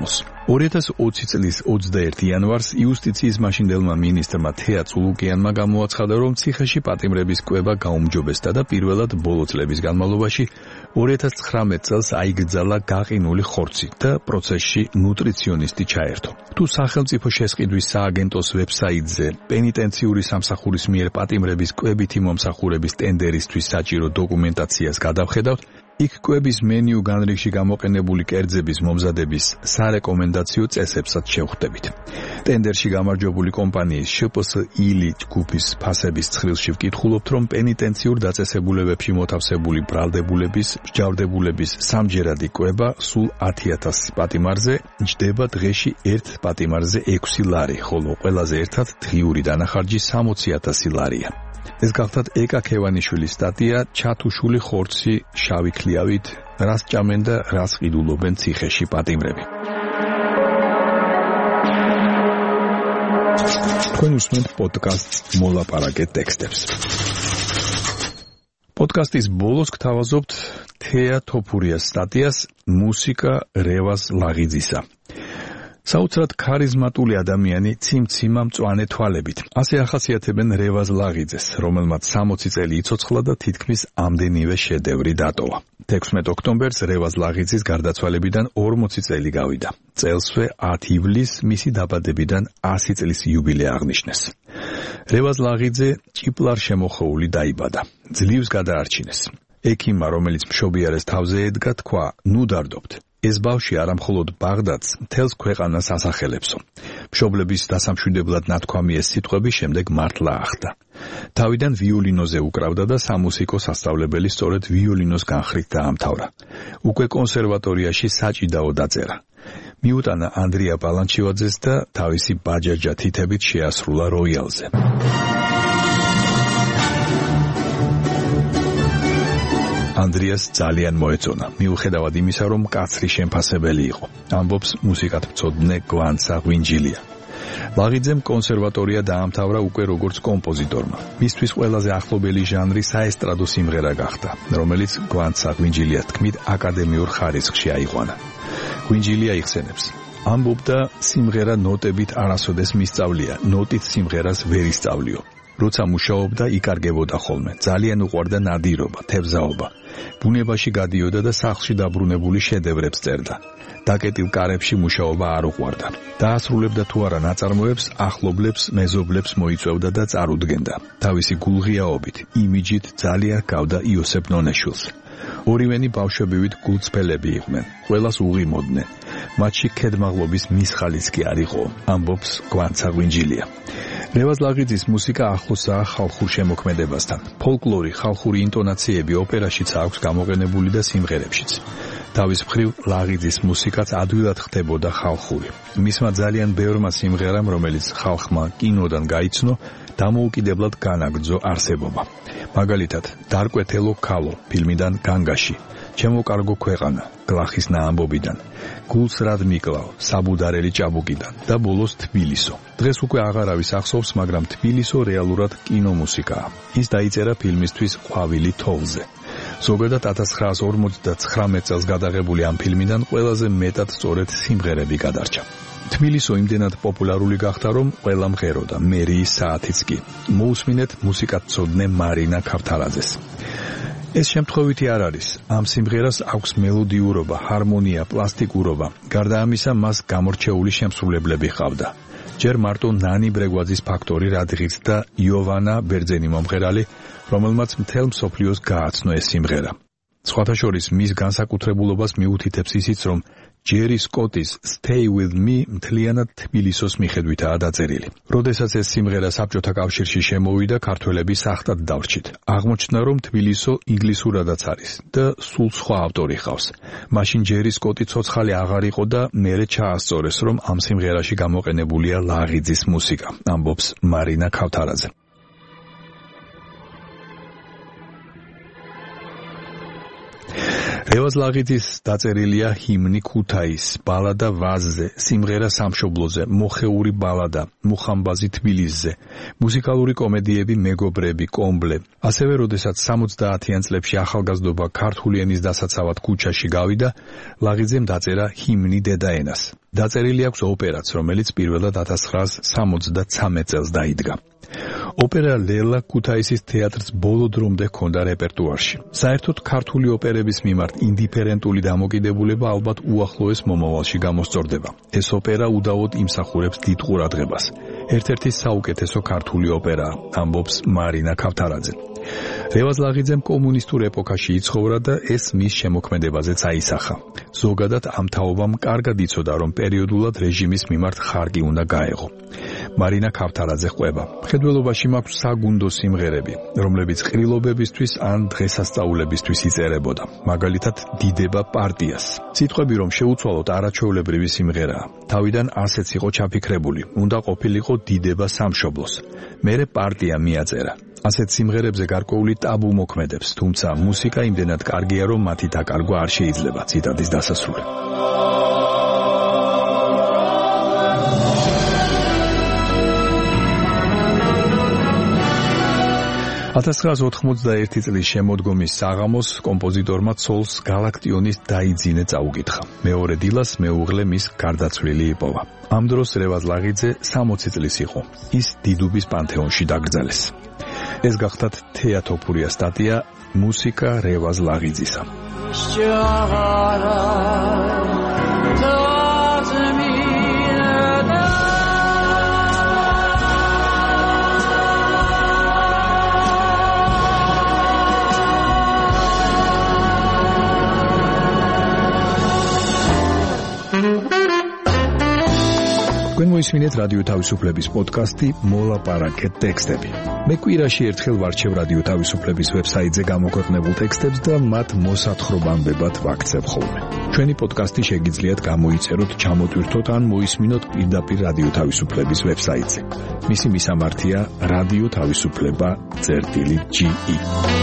ორი ათას ოცი წლის ოცდაერთი იანვარს იუსტიციის მაშინდელმა მინისტრმა თეა წულუკიანმა გამოაცხადა, რომ ციხეში პატიმრების კვება გაუმჯობესდა და პირველად ბოლო წლების განმავლობაში ორი ათას ცხრამეტ წელს აიგრძალა გაყინული ხორცი და პროცესში ნუტრიციონისტი ჩაერთო. თუ სახელმწიფო შესყიდვის სააგენტოს ვებსაიტზე პენიტენციური სამსახურის მიერ პატიმრების კვებითი მომსახურების ტენდერისთვის საჭირო დოკუმენტაციას გადავხედავთ, იქ კვების მენიუ განრიგში გამოყენებული კერძების მომზადების სარეკომენდაციო წესებსაც შევხვდებით. ტენდერში გამარჯვებული კომპანიის შპს-ილი ჯგუფის ფასების ცხრილში ვკითხულობთ, რომ პენიტენციურ დაწესებულებებში მოთავსებული ბრალდებულების, მსჯავრდებულების სამჯერადი კვება სულ ათი ათასი პატიმარზე ჯდება დღეში ერთ პატიმარზე ექვსი ლარი, ხოლო ყველაზე ერთად დღიური დანახარჯი სამოცი ათასი ლარია. ეს გახლავთ ეკა ქევანიშვილის სტატია ჩათუშული ხორცი შავი ქლიავით, რას ჭამენ და რას ყიდულობენ ციხეში პატიმრები. თქვენ უსმენთ პოდკასტს მოლაპარაკე ტექსტებს. პოდკასტის ბოლოს გთავაზობთ თეა თოფურიას სტატიას მუსიკა რევაზ ლაღიძისა. საოცრად ქარიზმატული ადამიანი ციმციმა მწვანე თვალებით. ასე ახასიათებენ რევაზ ლაღიძეს, რომელმაც სამოცი წელი იცოცხლა და თითქმის ამდენივე შედევრი დატოვა. თექვსმეტ ოქტომბერს რევაზ ლაღიძის გარდაცვალებიდან ორმოცი წელი გავიდა. წელსვე ათი ივლისს მისი დაბადებიდან ასი წლის იუბილე აღნიშნეს. რევაზ ლაღიძე ჭიპლარ შემოხოული დაიბადა. ძლივს გადაარჩინეს. ექიმმა, რომელიც მშობიარეს თავზე ედგა, თქვა: ნუ დარდობთ. ეს ბავშვი არამხოლოდ ბაღდადს, მთელს ქვეყანას ასახელებსო. მშობლების დასამშვიდებლად ნათქვამი ეს სიტყვები შემდეგ მართლა ახდა. თავიდან ვიოლინოზე უკრავდა და სამუსიკო სასწავლებელი სწორედ ვიოლინოს განხრით დაამთავრა. უკვე კონსერვატორიაში საჭიდაო დაწერა. მიუტანა ანდრია პალანჩივაძეს და თავისი ბაჯაჯა თითებით შეასრულა როიალზე. ანდრიას ძალიან მოეწონა, მიუხედავად იმისა, რომ კაცრი შემფასებელი იყო. ამბობს მუსიკად მცოდნე გვანცა ღვინჯილია. ლაღიძემ კონსერვატორია დაამთავრა უკვე როგორც კომპოზიტორმა. მისთვის ყველაზე ახლობელი ჟანრი საესტრადო სიმღერა გახდა, რომელიც გვანცა ღვინჯილიას თქმით აკადემიურ ხარისხში აიყვანა. ღვინჯილია იხსენებს: ამბობდა, სიმღერა ნოტებით არასოდეს მისწავლია, ნოტით სიმღერას ვერ ისწავლიო. როცა მუშაობდა, იკარგებოდა ხოლმე. ძალიან უყვარდა ნადირობა, თევზაობა. ბუნებაში გადიოდა და სახლში დაბრუნებული შედევრებს წერდა. დაკეტილ კარებში მუშაობა არ უყვარდა. დაასრულებდა თუ არა ნაწარმოებს, ახლობლებს, მეზობლებს მოიწევდა და წარუდგენდა. თავისი გულღიაობით, იმიჯით ძალიან ჰგავდა იოსებ ნონეშვილს. ორივენი ბავშვებივით გულწრფელები იყვნენ, ყველას უღიმოდნენ. მათში ქედმაღლობის მისხალიც კი არ იყო, ამბობს გვანცა ღვინჯილია. რევაზ ლაღიძის მუსიკა ახლოსაა ხალხურ შემოქმედებასთან. ფოლკლორი, ხალხური ინტონაციები ოპერაშიც აქვს გამოყენებული და სიმღერებშიც. თავის მხრივ ლაღიძის მუსიკაც ადვილად ხდებოდა ხალხური. მისმა ძალიან ბევრმა სიმღერამ, რომელიც ხალხმა კინოდან გაიცნო, დამოუკიდებლად განაგრძო არსებობა. მაგალითად, დარკვეთელო ქალო ფილმიდან განგაში, ჩემო კარგო ქვეყანა გლახის ნაამბობიდან, გულს რად მიკლავ საბუდარელი ჭაბუკიდან და ბოლოს თბილისო. დღეს უკვე აღარ არის ახსოვს, მაგრამ თბილისო რეალურად კინომუსიკაა. ის დაიწერა ფილმისთვის ყვავილი თოვლზე. ზოგადად ათას ცხრაას ორმოცდაცხრამეტ წელს გადაღებული ამ ფილმიდან ყველაზე მეტად სწორედ სიმღერები გადარჩა. თბილისო იმდენად პოპულარული გახდა, რომ ყველა მღეროდა, მერიის საათიც კი. მოусმინეთ მუსიკათმცოდნე მარინა ქავთარაძეს. ეს შემთხვევითი არ არის. ამ სიმღერას აქვს მელოდიურობა, ჰარმონია, პლასტიკურობა. გარდა ამისა, მას გამორჩეული შემსრულებლები ჰყავდა. ჯერ მარტო ნანი ბრეგვაძის ფაქტორი რადღიც და იოვანა ბერძენი მომღერალი, რომელმაც მთელ მსოფლიოს გააცნო ეს სიმღერა. სხვათა შორის მის განსაკუთრებულობას მიუთითებს ისიც, რომ ჯერი სკოტის Stay With Me მთლიანად თბილისოს მიხედვითაა დაწერილი. როდესაც ეს სიმღერა საბჭოთა კავშირში შემოვიდა, ქართველები სახტად დავრჩით. აღმოჩნდა, რომ თბილისო ინგლისურადაც არის და სულ სხვა ავტორი ჰყავს. მაშინ ჯერი სკოტი ცოცხალი აღარ იყო და მერე ჩაასწორეს, რომ ამ სიმღერაში გამოყენებულია ლაღიძის მუსიკა, ამბობს მარინა ქავთარაძე. რევაზ ლაღიძის დაწერილია ჰიმნი ქუთაის, ბალადა ვაზზე, სიმღერა სამშობლოზე, მოხეული ბალადა, მუხამბაზი თბილისზე, მუსიკალური კომედიები მეგობრები, კომბლე. ასევე როდესაც სამოცდაათიან წლებში ახალგაზრდობა ქართული ენის დასაცავად ქუჩაში გავიდა, ლაღიძემ დაწერა ჰიმნი დედაენას. დაწერილი აქვს ოპერაც, რომელიც პირველად ათას ცხრაას სამოცდათრამეტ წელს დაიდგა. ოპერა ლელა ქუთაისის თეატრს ბოლო დრომდე ჰქონდა რეპერტუარში. საერთოდ ქართული ოპერების მიმართ ინდიფერენტული დამოკიდებულება ალბათ უახლოეს მომავალში გამოსწორდება. ეს ოპერა უდავოდ იმსახურებს დიდ ყურადღებას. ერთ-ერთი საუკეთესო ქართული ოპერაა, ამბობს მარინა ქავთარაძე. რევაზ ლაღიძემ კომუნისტურ ეპოქაში იცხოვრა და ეს მის შემოქმედებაზეც აისახა. ზოგადად ამ თაობამ კარგად იცოდა, რომ პერიოდულად რეჟიმის მიმართ ხარკი უნდა გაეღო. მარინა ქავთარაძე ყვება. მხედველობაში მაქვს საგუნდო სიმღერები, რომლებიც ყრილობებისთვის ან დღესასწაულებისთვის იწერებოდა. მაგალითად, დიდება პარტიას. სიტყვები რომ შეუცვალოთ არაჩვეულებრივი სიმღერაა. თავიდან ასეც იყო ჩაფიქრებული, უნდა ყოფილიყო დიდება სამშობლოს. მერე პარტია მიაწერა. ასეთ სიმღერებზე გარკვეული ტაბუ მოქმედებს, თუმცა მუსიკა იმდენად კარგია, რომ მათი დაკარგვა არ შეიძლება. ციტატის დასასრული. ათას ცხრაას ოთხმოცდაერთი წლის შემოდგომის საღამოს კომპოზიტორმა ცოლს გალაქტიონის დაიძინე წაუკითხა. მეორე დილას მეუღლე მის გარდაცვლილი იპოვა. ამ დროს რევაზ ლაღიძე სამოცი წლის იყო. ის დიდუბის პანთეონში დაკრძალეს. ეს გახდათ თეატოფურია სტატია მუსიკა რევაზ ლაღიძისა. თქვენ მოისმინეთ რადიო თავისუფლების პოდკასტი მოლაპარაკე ტექსტები. მე კვირაში ერთხელ ვარჩევ რადიო თავისუფლების ვებსაიტზე გამოქვეყნებულ ტექსტებს და მათ მოსათხრობამდებად ვაქცევ ხოლმე. ჩვენი პოდკასტი შეგიძლიათ გამოიწეროთ, ჩამოტვირთოთ ან მოისმინოთ პირდაპირ რადიო თავისუფლების ვებსაიტზე. მისი მისამართია რადიო თავისუფლება წერტილი ჯი ი.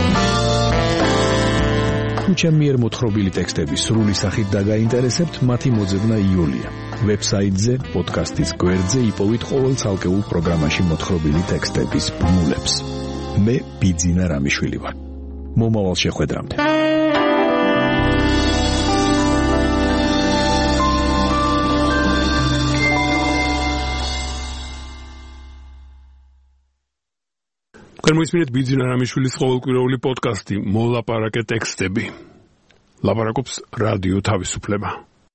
თუ ჩემ მიერ მოთხრობილი ტექსტები სრული სახით დაგაინტერესებთ, მათი მოძებნა იოლია. ვებსაიტზე, პოდკასტის გვერდზე იპოვით ყოველ ცალკეულ პროგრამაში მოთხრობილი ტექსტების ბმულებს. მე ბიძინა რამიშვილი ვარ. მომავალ შეხვედრამდე. თქვენ მოისმინეთ ბიძინა რამიშვილის ყოველკვირეული პოდკასტი მოლაპარაკე ტექსტები. ლაპარაკობს რადიო თავისუფლება.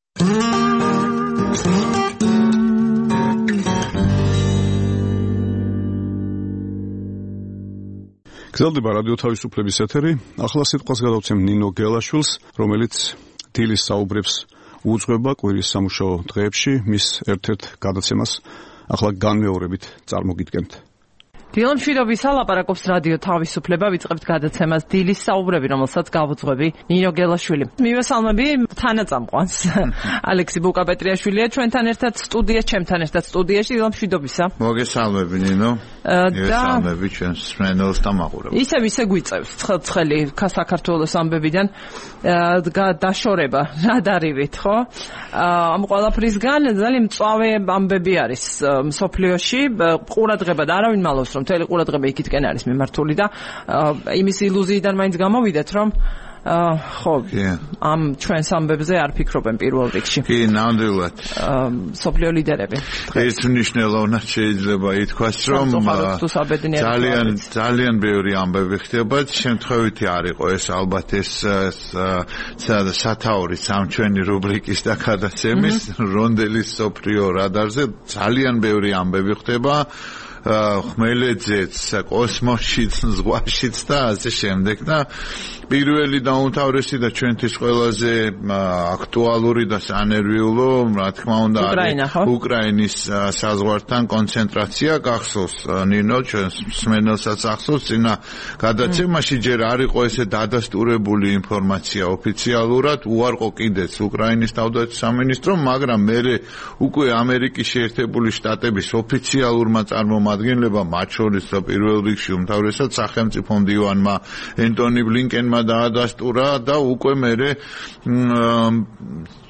გზელდება რადიო თავისუფლების ეთერი. ახლა სიტყვას გადავცემ ნინო გელაშვილს, რომელიც დილის საუბრებს უძღვება კვირის სამუშაო დღეებში. მის ერთ-ერთ გადაცემას ახლა განმეორებით წარმოგიდგენთ. დილა მშვიდობისა, ლაპარაკობს რადიო თავისუფლება, ვიწყებთ გადაცემას დილის საუბრები, რომელსაც გავუძღვები ნინო გელაშვილი. მივესალმები თანაწამყვანს ალექსი ბუკაპეტრიაშვილია, ჩვენთან ერთად სტუდია, ჩემთან ერთად სტუდიაში. დილა მშვიდობისა. მოგესალმები ნინო. მივესალმები ჩვენს მსმენელს და მაყურებელს. ისევ ისე გვიწევს ცხელი საქართველოს ამბებიდან დაშორება რადარივით, ხო? ამ ყველაფრისგან ძალიან მწვავე ამბები არის მსოფლიოში, ყურადღება და არავინ მალავს რომ მთელი ყურადღება იქითკენ არის მიმართული და იმის ილუზიიდან მაინც გამოვიდეთ რომ ხო ამ ჩვენს ამბებზე არ ფიქრობენ პირველ რიგში. კი, ნამდვილად. სოფლიო ლიდერები. ეს მნიშვნელოვნად შეიძლება ითქვას რომ ძალიან ძალიან ბევრი ამბები ხდება, შემთხვევითი არ იყო ეს ალბათ ეს სათაური სამჩვენი რუბრიკის და გადაცემის რონდელის სოფლიო რადარზე ძალიან ბევრი ამბები ხდება. ხმელეთზეც, კოსმოსშიც, ზღვაშიც და ასე შემდეგ და პირველი და უმთავრესი და ჩვენთვის ყველაზე აქტუალური და სანერვიულო, რა თქმა უნდა, არის უკრაინის საზღვართან კონცენტრაცია. გახსოვს ნინო, ჩვენს მსმენელსაც ახსოვს, წინა გადაცემაში ჯერ არ იყო ესე დადასტურებული ინფორმაცია ოფიციალურად, უარყო კიდეც უკრაინის თავდაცვის სამინისტრომ, მაგრამ მერე უკვე ამერიკის შეერთებული შტატების ოფიციალურმა წარმომადგენლებმა, მათ შორის პირველ რიგში უმთავრესად სახელმწიფო მდივანმა ენტონი ბლინკენმა დაადასტურა და უკვე მერე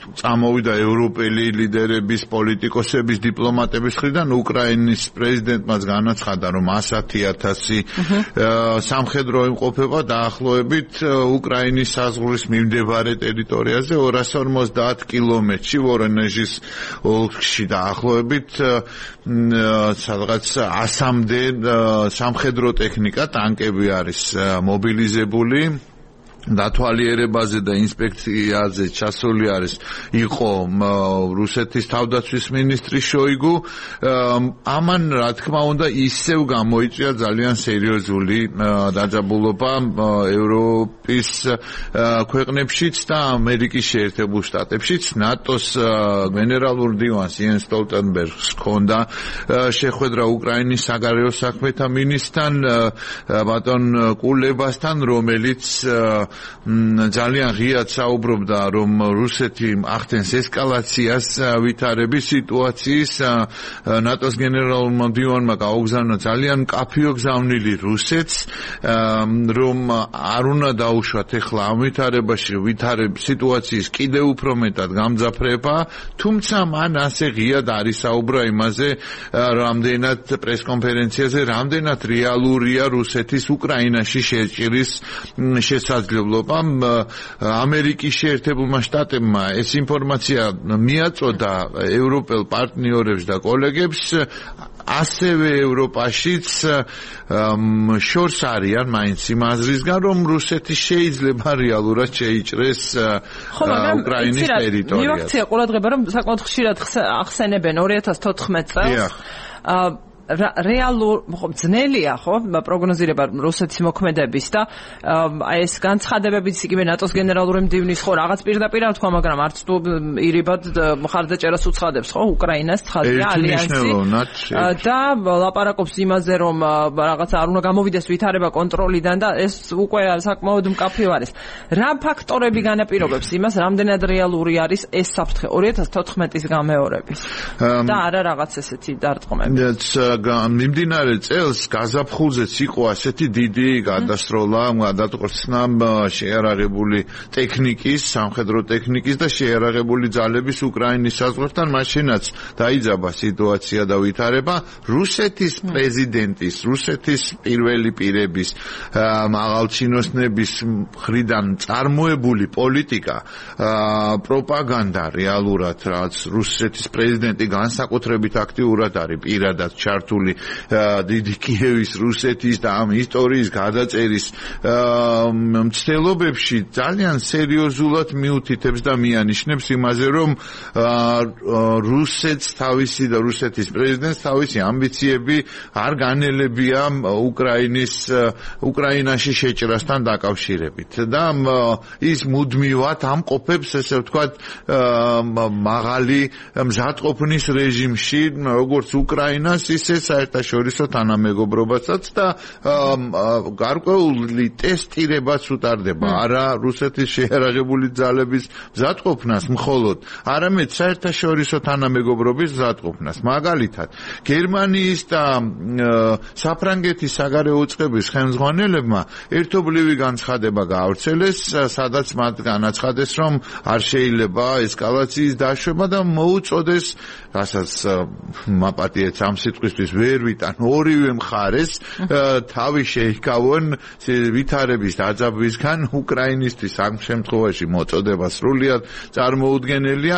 წამოვიდა ევროპელი ლიდერების, პოლიტიკოსების, დიპლომატების მხრიდან უკრაინის პრეზიდენტმაც განაცხადა, რომ ასი ათასი სამხედრო იმყოფება დაახლოებით უკრაინის საზღვრის მიმდებარე ტერიტორიაზე ორას ორმოცდაათ კილომეტრში ვორონეჟის ოლქში დაახლოებით სადღაც ასამდე სამხედრო ტექნიკა, ტანკები არის მობილიზებული. დათვალიერებაზე და ინსპექციაზე ჩასული არის იყო რუსეთის თავდაცვის მინისტრი შოიგუ. ამან რა თქმა უნდა ისევ გამოიწვია ძალიან სერიოზული დაძაბულობა ევროპის ქვეყნებშიც და ამერიკის შეერთებულ შტატებშიც. ნატოს გენერალურ დივანს იენს სტოლტენბერგს ჰქონდა შეხვედრა უკრაინის საგარეო საქმეთა მინისტრთან ბატონ კულებასთან, რომელიც ძალიან ღიად საუბრობდა, რომ რუსეთი ახდენს ესკალაციას ვითარების სიტუაციის. ნატოს გენერალურმა დივანმა გაუგზავნა ძალიან მკაფიო გზავნილი რუსეთს, რომ არ უნდა დაუშვათ ეხლა ამ ვითარებაში ვითარების სიტუაციის კიდევ უფრო მეტად გამძაფრება, თუმცა მან ასე ღიად არის საუბრა იმაზე, რამდენად პრესკონფერენციაზე, რამდენად რეალურია რუსეთის უკრაინაში შეჭირის შესაძლებლობა. ამერიკის შეერთებულმა შტატებმა ეს ინფორმაცია მიაწოდა ევროპელ პარტნიორებს და კოლეგებს, ასევე ევროპაშიც შორს არიან მაინც იმ აზრისგან, რომ რუსეთი შეიძლება რეალურად შეიჭრეს უკრაინის ტერიტორიას. მივაქცია ყურადღება, რომ საკმაოდ ხშირად ახსენებენ ორი ათას თოთხმეტ წელს. რეალურ ძნელია ხო პროგნოზირება რუსეთის მოქმედების და აი ეს განცხადებებიც იგივე ნატოს გენერალური მდივნის ხო რაღაც პირდაპირ არ თქვა, მაგრამ არც თუ ირიბად მხარდაჭერას უცხადებს ხო უკრაინას ცხადია ალიანსი და ლაპარაკობს იმაზე, რომ რაღაც არ უნდა გამოვიდეს ვითარება კონტროლიდან და ეს უკვე საკმაოდ მკაფიო არის. რა ფაქტორები განაპირობებს იმას, რამდენად რეალური არის ეს საფრთხე ორი ათას თოთხმეტის გამეორების და არა რაღაც ესეთი დარტყმები. მიმდინარე წელს გაზაფხულზეც იყო ასეთი დიდი გადასროლა, გადატყორცნა შეიარაღებული ტექნიკის, სამხედრო ტექნიკის და შეიარაღებული ძალების უკრაინის საზღვართან, მაშინაც დაიძაბა სიტუაცია და ვითარება. რუსეთის პრეზიდენტის, რუსეთის პირველი პირების, მაღალჩინოსნების მხრიდან წარმოებული პოლიტიკა, პროპაგანდა რეალურად, რაც რუსეთის პრეზიდენტი განსაკუთრებით აქტიურად არის პირადად ჩართული დიდი კიევის, რუსეთის და ამ ისტორიის გადაწერის მცდელობებში ძალიან სერიოზულად მიუთითებს და მიანიშნებს იმაზე, რომ რუსეთს თავისი და რუსეთის პრეზიდენტს თავისი ამბიციები არ განელებია უკრაინის უკრაინაში შეჭრასთან დაკავშირებით და ის მუდმივად ამყოფებს, ესე ვთქვათ, მაღალი მზადყოფნის რეჟიმში როგორც უკრაინას, ისე საერთაშორისო თანამეგობრობასაც და გარკვეული ტესტირებაც უტარდება არა რუსეთის შეიარაღებული ძალების მზადყოფნას მხოლოდ, არამედ საერთაშორისო თანამეგობრობის მზადყოფნას. მაგალითად, გერმანიის და საფრანგეთის საგარეო უწყების ხელმძღვანელებმა ერთობლივი განცხადება გაავრცელეს, სადაც მათ განაცხადეს, რომ არ შეიძლება ესკალაციის დაშვება და მოუწოდეს, რასაც მაპატიეთ ამ სიტყვისთვის ვერ ვიტან, ორივე მხარეს თავი შეიკავონ ვითარების დაძაბვისგან უკრაინისთვის. ამ შემთხვევაში მოწოდება სრულიად წარმოუდგენელია.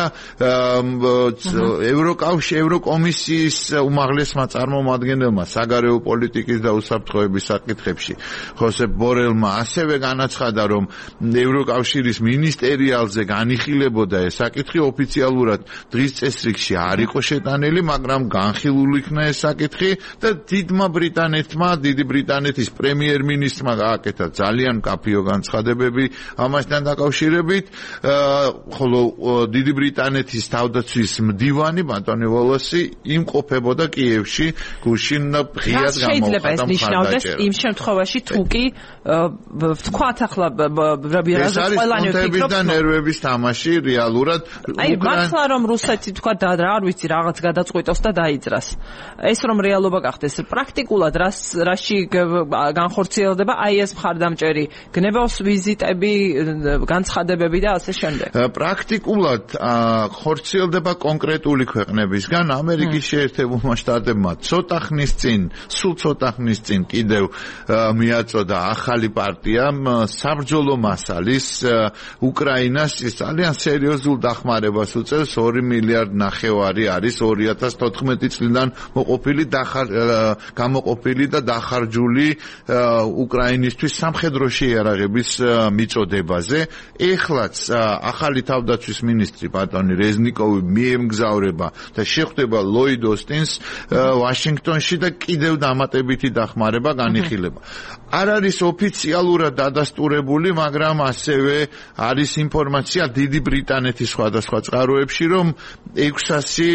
ევროკავშირის ევროკომისიის უმაღლესმა წარმომადგენელმა საგარეო პოლიტიკის და უსაფრთხოების საკითხებში ხოსეფ ბორელმა ასევე განაცხადა, რომ ევროკავშირის მინისტერიალზე განიხილებოდა ეს საკითხი, ოფიციალურად დღის წესრიგში არ იყო შეტანილი, მაგრამ განხილული იქნა ეს საკითხი და დიდმა ბრიტანეთმა, დიდი ბრიტანეთის პრემიერ-მინისტრმა გააკეთა ძალიან მკაფიო განცხადებები ამასთან დაკავშირებით, ხოლო დიდი ბრიტანეთის თავდაცვის მდივანი ბატონი ვოლოსი იმყოფებოდა კიევში, გუშინ ღიად გამოხატა. შეიძლება ეს ნიშნავდეს იმ შემთხვევაში, თუ კი ვთქვათ ახლა რაზეც ყველანი ვფიქრობთ და ნერვების თამაში რეალურად აი მართლა რომ რუსეთი თქვა და რა არ ვიცი რაღაც გადაწყვიტოს და დაიძრას. ეს რომ რეალობა გახდეს, პრაქტიკულად რას რაში განხორციელდება აი ეს მხარდამჭერი გნებავს ვიზიტები, განცხადებები და ასე შემდეგ. პრაქტიკულად ხორციელდება კონკრეტული ქვეყნებისგან. ამერიკის შეერთებულმა შტატებმა ცოტა ხნის წინ, სულ ცოტა ხნის წინ კიდევ მიაწოდა ახალი პარტია საბრძოლო მასალის უკრაინას ძალიან სერიოზულ დახმარებას უწევს. ორი მილიარდ ნახევარი არის ორი ათას თოთხმეტი წლიდან მოყოფილი გამოყოფილი და დახარჯული უკრაინისთვის სამხედრო შეიარაღების მიწოდებაზე. ეხლაც ახალი თავდაცვის მინისტრი ბატონი რეზნიკოვი მიემგზავრება და შეხვდება ლოიდ ოსტინს ვაშინგტონში და კიდევ დამატებითი დახმარება განიხილება. არ არის ოფიციალურად დადასტურებული, მაგრამ ასევე არის ინფორმაცია დიდი ბრიტანეთის სხვადასხვა წყაროებში, რომ ექვსასი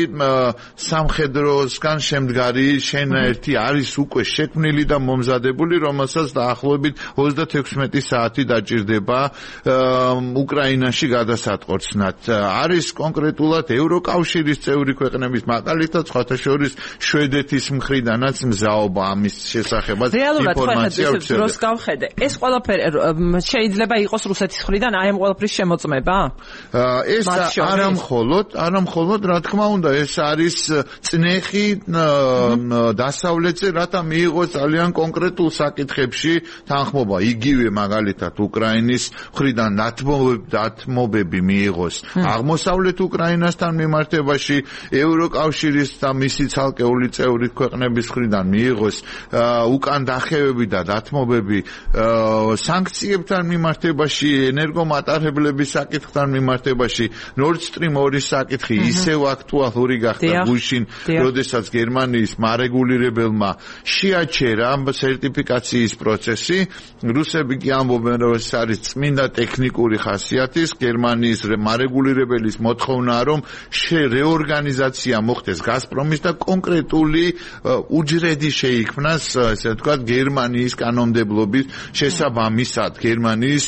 სამხედროსგან შემდგარი შენაერთი არის უკვე შექმნილი და მომზადებული, რომელსაც დაახლოებით ოცდათექვსმეტი საათი დაჭირდება უკრაინაში გადასატყორცნად. არის კონკრეტულად ევროკავშირის წევრი ქვეყნების, მაგალითად სხვათა შორის შვედეთის მხრიდანაც მზაობა ამის შესახებაც ინფორმაცია აქვს. დროს გავხედე. ეს ყველაფერი შეიძლება იყოს რუსეთის მხრიდან აი ამ ყველაფრის შემოწმება? ეს არამხოლოდ, არამხოლოდ, რა თქმა უნდა, ეს არის წნეხი დასავლეთზე, რათა მიიღოს ძალიან კონკრეტულ საკითხებში თანხმობა. იგივე მაგალითად უკრაინის მხრიდან დათმობები მიიღოს აღმოსავლეთ უკრაინასთან მიმართებაში, ევროკავშირის და მისი ცალკეული წევრი ქვეყნების მხრიდან მიიღოს უკან დახევები და დათმობები სანქციებთან მიმართებაში, ენერგომატარებლების საკითხთან მიმართებაში. Nord Stream ორი საკითხი ისევ აქტუალური გახდა გუშინ, როდესაც გერმანიის მარეგულირებელმა შეაჩერა სერტიფიკაციის პროცესი. რუსები კი ამბობენ, რომ ეს არის წმინდა ტექნიკური ხასიათის, გერმანიის მარეგულირებელის მოთხოვნაა, რომ რეორგანიზაცია მოხდეს გაზპრომის და კონკრეტული უჯრედი შეიქმნას, ესე ვთქვათ, გერმანიის კანონმდებლობის შესაბამისად. გერმანიის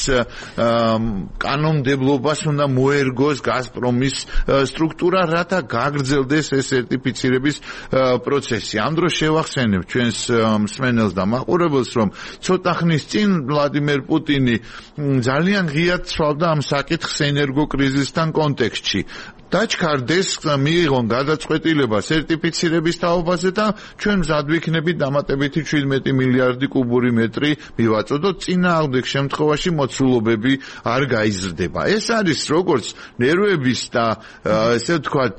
კანონმდებლობას უნდა მოერგოს გაზპრომის სტრუქტურა, რათა გაგრძელდეს ეს სერტიფიცირების პროცესი. ამ დროს შევახსენებ ჩვენს მსმენელს და მაყურებელს, რომ ცოტა ხნის წინ ვლადიმერ პუტინი ძალიან ღიად ცვალდა ამ საკითხს ენერგოკრიზისთან კონტექსტში. დაჩქარდეს, მიიღონ გადაწყვეტილება სერტიფიცირების თაობაზე და ჩვენ მზად ვიქნებით დამატებითი შვიდმეტი მილიარდი კუბური მეტრი მივაწოდოთ. წინააღმდეგ შემთხვევაში მოცულობები არ გაიზრდება. ეს არის როგორც ნერვების და ესე ვთქვათ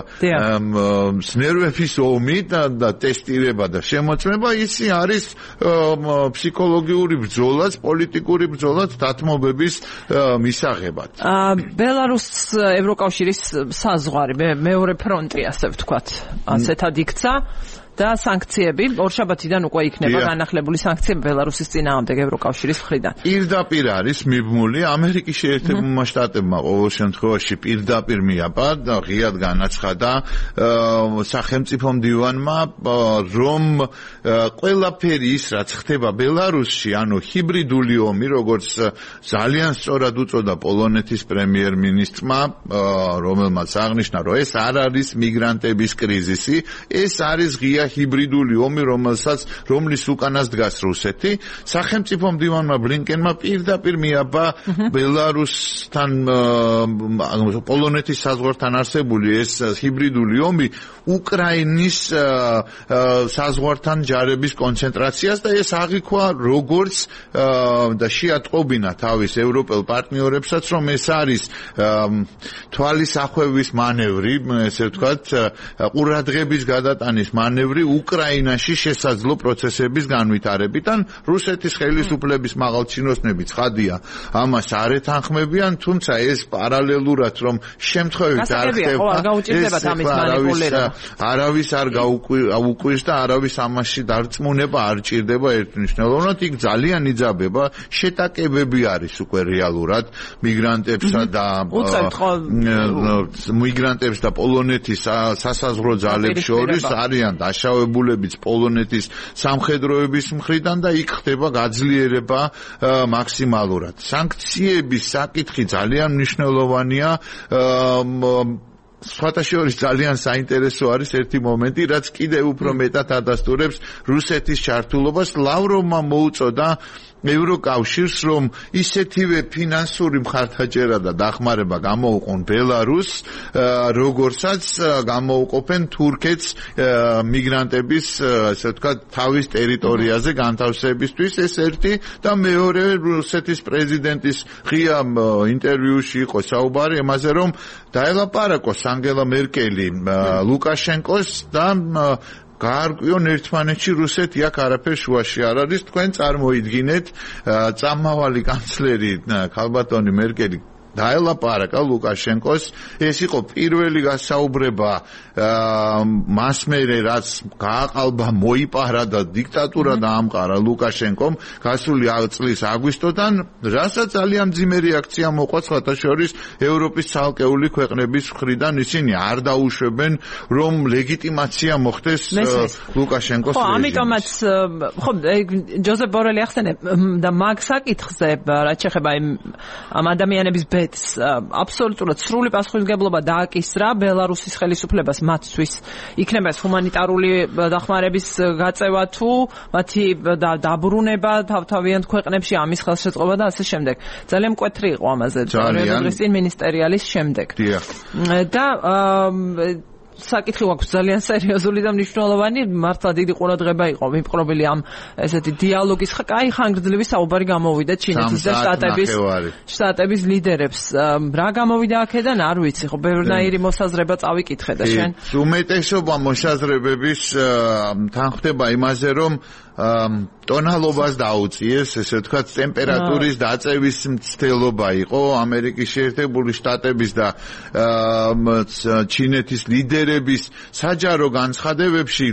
ნერვების ომი და ტესტირება და შემოწმება, ისი არის ფსიქოლოგიური ბრძოლაც, პოლიტიკური ბრძოლაც დათმობების მისაღებად. ბელარუსს ევროკავშირის საზღვარი მეორე ფრონტი, ასე ვთქვათ, ასეთად იქცა და სანქციები ორშაბათიდან უკვე იქნება განახლებული სანქციები ბელარუსის წინააღმდეგ ევროკავშირის მხრიდან. პირდაპირ არის მიბმული ამერიკის შეერთებულმა შტატებმა ყოველ შემთხვევაში პირდაპირ მიაბა და ღიად განაცხადა სახელმწიფო მდივანმა, რომ ყველაფერი ის რაც ხდება ბელარუსში, ანუ ჰიბრიდული ომი, როგორც ძალიან სწორად უწოდა პოლონეთის პრემიერ-მინისტრმა, რომელმაც აღნიშნა, რომ ეს არ არის მიგრანტების კრიზისი, ეს არის ღია ჰიბრიდული ომი, რომელსაც რომლის უკანას დგას რუსეთი. სახელმწიფო მდივანმა ბლინკენმა პირდაპირ მიაბა ბელარუსთან, პოლონეთის საზღვართან არსებული ეს ჰიბრიდული ომი უკრაინის საზღვართან ჯარების კონცენტრაციას და ეს აღიქვა როგორც და შეატყობინა თავის ევროპელ პარტნიორებსაც, რომ ეს არის თვალის ახვევის მანევრი, ესე ვთქვათ, ყურადღების გადატანის მანევრი უკრაინაში შესაძლო პროცესების განვითარებიდან. რუსეთის ხელისუფლების მაღალჩინოსნები ცხადია, ამას არ ეთანხმებიან, თუმცა ეს პარალელურად რომ შემთხვევით არ ხდება, არავის არ გაუკვირს და არავის ამაში დარწმუნება არ ჭირდება ერთმნიშვნელოვნად. იქ ძალიან იძაბება, შეტაკებები არის უკვე რეალურად მიგრანტებსა და მიგრანტებს და პოლონეთის სასაზღვრო ძალებს შორის არიან დაშავებულებიც პოლონეთის სამხედროების მხრიდან და იქ ხდება გაძლიერება მაქსიმალურად. სანქციების საკითხი ძალიან მნიშვნელოვანია. სხვათა შორის ძალიან საინტერესო არის ერთი მომენტი, რაც კიდევ უფრო მეტად ადასტურებს რუსეთის ჩართულობას. ლავროვმა მოუწოდა ევროკავშირს, რომ ისეთივე ფინანსური მხარდაჭერა და დახმარება გამოუყონ ბელარუსს, როგორცაც გამოუყოფენ თურქეთს მიგრანტების, ასე ვთქვათ, თავის ტერიტორიაზე განთავსებისთვის. ეს ერთი და მეორე, რუსეთის პრეზიდენტის ღია ინტერვიუში იყო საუბარი იმაზე, რომ დაელაპარაკოს ანგელა მერკელი ლუკაშენკოს და გაარკვიონ ერთმანეთში რუსეთი აქ არაფერ შუაში არ არის. თქვენ წარმოიდგინეთ, წამავალი კანცლერი ქალბატონი მერკელი დაელაპარაკა ლუკაშენკოს. ეს იყო პირველი გასაუბრება მას მერე, რაც გააყალბა, მოიპარა და დიქტატურა დაამყარა ლუკაშენკომ გასული წლის აგვისტოდან, რასაც ძალიან მძიმე რეაქცია მოყვა სხვათა შორის ევროპის ცალკეული ქვეყნების მხრიდან. ისინი არ დაუშვებენ, რომ ლეგიტიმაცია მოხდეს ლუკაშენკოს რეჟიმის. ხო, ამიტომაც ხო ჯოზეფ ბორელი ახსენებ და მაგ საკითხზე, რაც შეეხება ამ ადამიანების აბსოლუტურად სრული პასუხისმგებლობა დააკისრა ბელარუსის ხელისუფლებას მათთვის. იქნება ეს ჰუმანიტარული დახმარების გაწევა თუ მათი დაბრუნება თავთავიანთ ქვეყნებში, ამის ხელშეწყობა და ასე შემდეგ. ძალიან მკვეთრი იყო ამაზე რეგისტრийн მინისტერიალის შემდეგ. და საკითხი აქვს ძალიან სერიოზული და მნიშვნელოვანი, მართლა დიდი ყურადღება იყო მიპყრობილი ამ ესეთი დიალოგის, კაი ხანგრძლივი საუბარი გამოვიდა ჩინეთის და შტატების შტატების ლიდერებს. რა გამოვიდა აქედან არ ვიცი, ხო ბევრნაირი მოსაზრება წავიკითხე და შენ. უმეტესობა მოსაზრებების თანხმდება იმაზე, რომ ტონალობას დაუწიეს, ესე ვთქვათ, ტემპერატურის დაწევის მცდელობა იყო ამერიკის შეერთებული შტატების და ჩინეთის ლიდერების საჯარო განცხადებებში,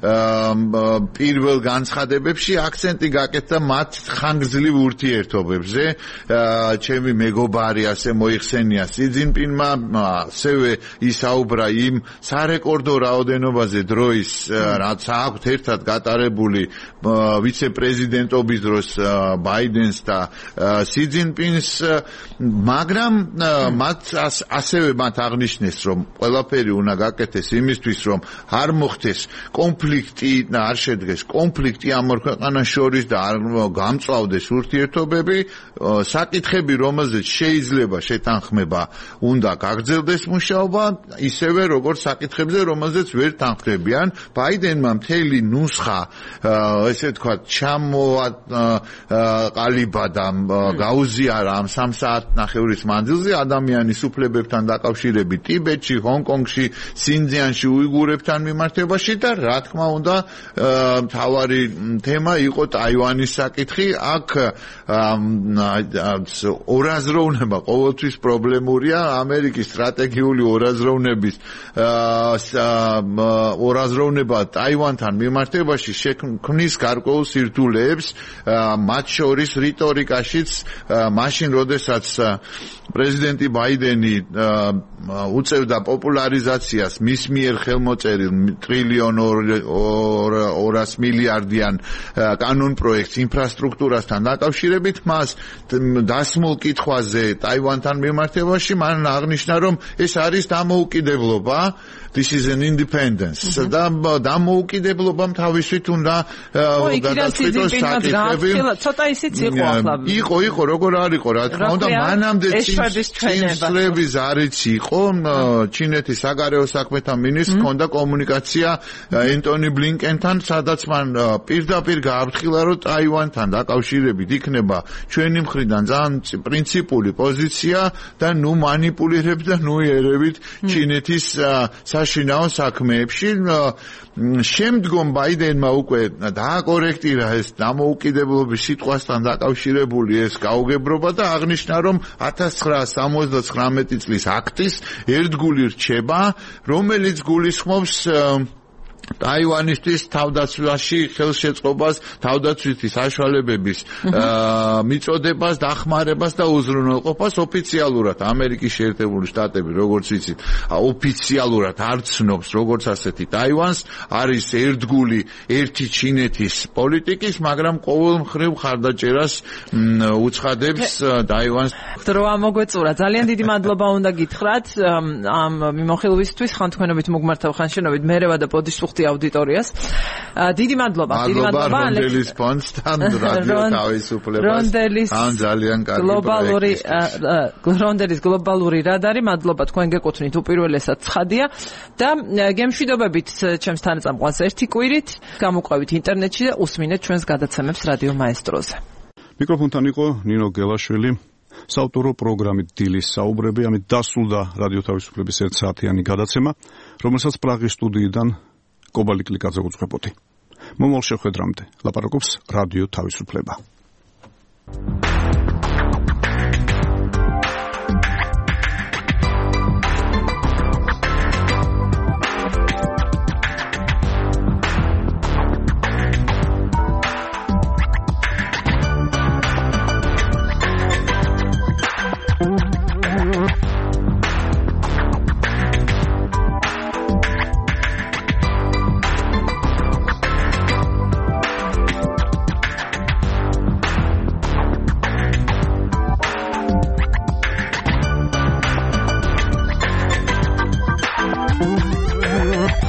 პირველ განცხადებებში აქცენტი გაკეთდა მათ ხანგრძლივ ურთიერთობებზე. ჩემი მეგობარი ასე მოიხსენია სი ძინპინმა, ასევე ისაუბრა იმ სარეკორდო რაოდენობაზე დროის, რაც აქვთ ერთად გატარებული ვიცე-პრეზიდენტობის დროს ბაიდენს და სი ძინპინს, მაგრამ მათ ასევე მათ აღნიშნეს, რომ ყველაფერი უნდა გაკეთდეს იმისთვის, რომ არ მოხდეს კონფლიქტი და არ შედგეს კონფლიქტი ამ ორ ქვეყანას შორის და არ გამწვავდეს ურთიერთობები. საკითხები, რომელზეც შეიძლება შეთანხმება, უნდა გაგრძელდეს მუშაობა, ისევე როგორც საკითხებზე, რომელზეც ვერ თანხმდებიან. ბაიდენმა მთელი ნუსხა, ესე ვთქვათ, ჩამოაყალიბა და გაუზიარა ამ სამ საათნახევრის მანძილზე ადამიანის უფლებებთან დაკავშირებით ტიბეტში, ჰონკონგში, სინძიანში, უიგურებთან მიმართებაში და რა თქმა უნდა მთავარი თემა იყო ტაივანის საკითხი. აქ ორაზროვნება ყოველთვის პრობლემურია. ამერიკის სტრატეგიული ორაზროვნების ორაზროვნება ტაივანთან მიმართებაში შექმნის გარკვეულ სირთულეებს, მათ შორის რიტორიკაშიც, მაშინ როდესაც პრეზიდენტი ბაიდენი უწევდა პოპულარიზაციას მის მიერ ხელმოწერილ ტრილიონ ორას მილიარდიან კანონპროექტს ინფრასტრუქტურასთან დაკავშირებით, მას დასმულ კითხვაზე ტაივანთან მიმართებაში მან აღნიშნა, რომ ეს არის დამოუკიდებლობა, this is an independence. და დამოუკიდებლობამ თავისით უნდა გადაწყვიტოს საკითხები. ცოტა ისიც იყო ახლა. იყო, იყო, როგორ არ იყო, რა თქმა უნდა, მანამდე წინსვლების არიც იყო. ჩინეთის საგარეო საქმეთა მინისტრს ჰქონდა კომუნიკაცია ენტონი ბლინკენთან, სადაც მან პირდაპირ გააფრთხილა, რომ ტაივანთან დაკავშირებით იქნება ჩვენი მხრიდან ძალიან პრინციპული პოზიცია და ნუ მანიპულირებს და ნუ ერევით ჩინეთის საშინაო საქმეებში. შემდგომ ბაიდენმა უკვე დააკორექტირა ეს დამოუკიდებლობის სიტყვასთან დაკავშირებული ეს გაუგებრობა და აღნიშნა, რომ ათას ცხრაას სამოცდათხრამეტი წლის აქტის ერთგული რჩება, რომელიც გულისხმობს ტაივანისთვის თავდაცვაში ხელშეწყობას, თავდაცვითი საშუალებების მიწოდებას, დახმარებას და უზრუნველყოფას ოფიციალურად ამერიკის შეერთებული შტატები, როგორც ვიცით, ოფიციალურად არ ცნობს როგორც ასეთი ტაივანს, არის ერთგული ერთი ჩინეთის პოლიტიკის, მაგრამ ყოველ მხრივ ხარდაჭერას უცხადებს ტაივანს. დრო ამოგვეწურა. ძალიან დიდი მადლობა უნდა გითხრათ ამ მიმოხილვისთვის, ხანთქვენობით მოგმართავ ხანშენობით მერევა და პოდის აუდიტორიას. დიდი მადლობა, დიდი მადლობა რონდელის ფონდთან რადიო თავისუფლებას. ამ ძალიან კარგი გლობალური რონდელის გლობალური რადარი, მადლობა თქვენ გეკუთვნით უპირველესად ცხადია და გემშვიდობებით ჩემს თანაწამყვანს ერთი კვირით, გამოყვებით ინტერნეტში და უსმინეთ ჩვენს გადაცემებს რადიო მაესტროზე. მიკროფონთან იყო ნინო გელაშვილი. საავტორო პროგრამით დილის საუბრები, ამით დასრულდა რადიო თავისუფლების ერთ საათიანი გადაცემა, რომელსაც პრაღის სტუდიიდან კობალი კლიკაძე უძღვებოდი. მომავალ შეხვედრამდე ლაპარაკობს რადიო თავისუფლება. Thank you.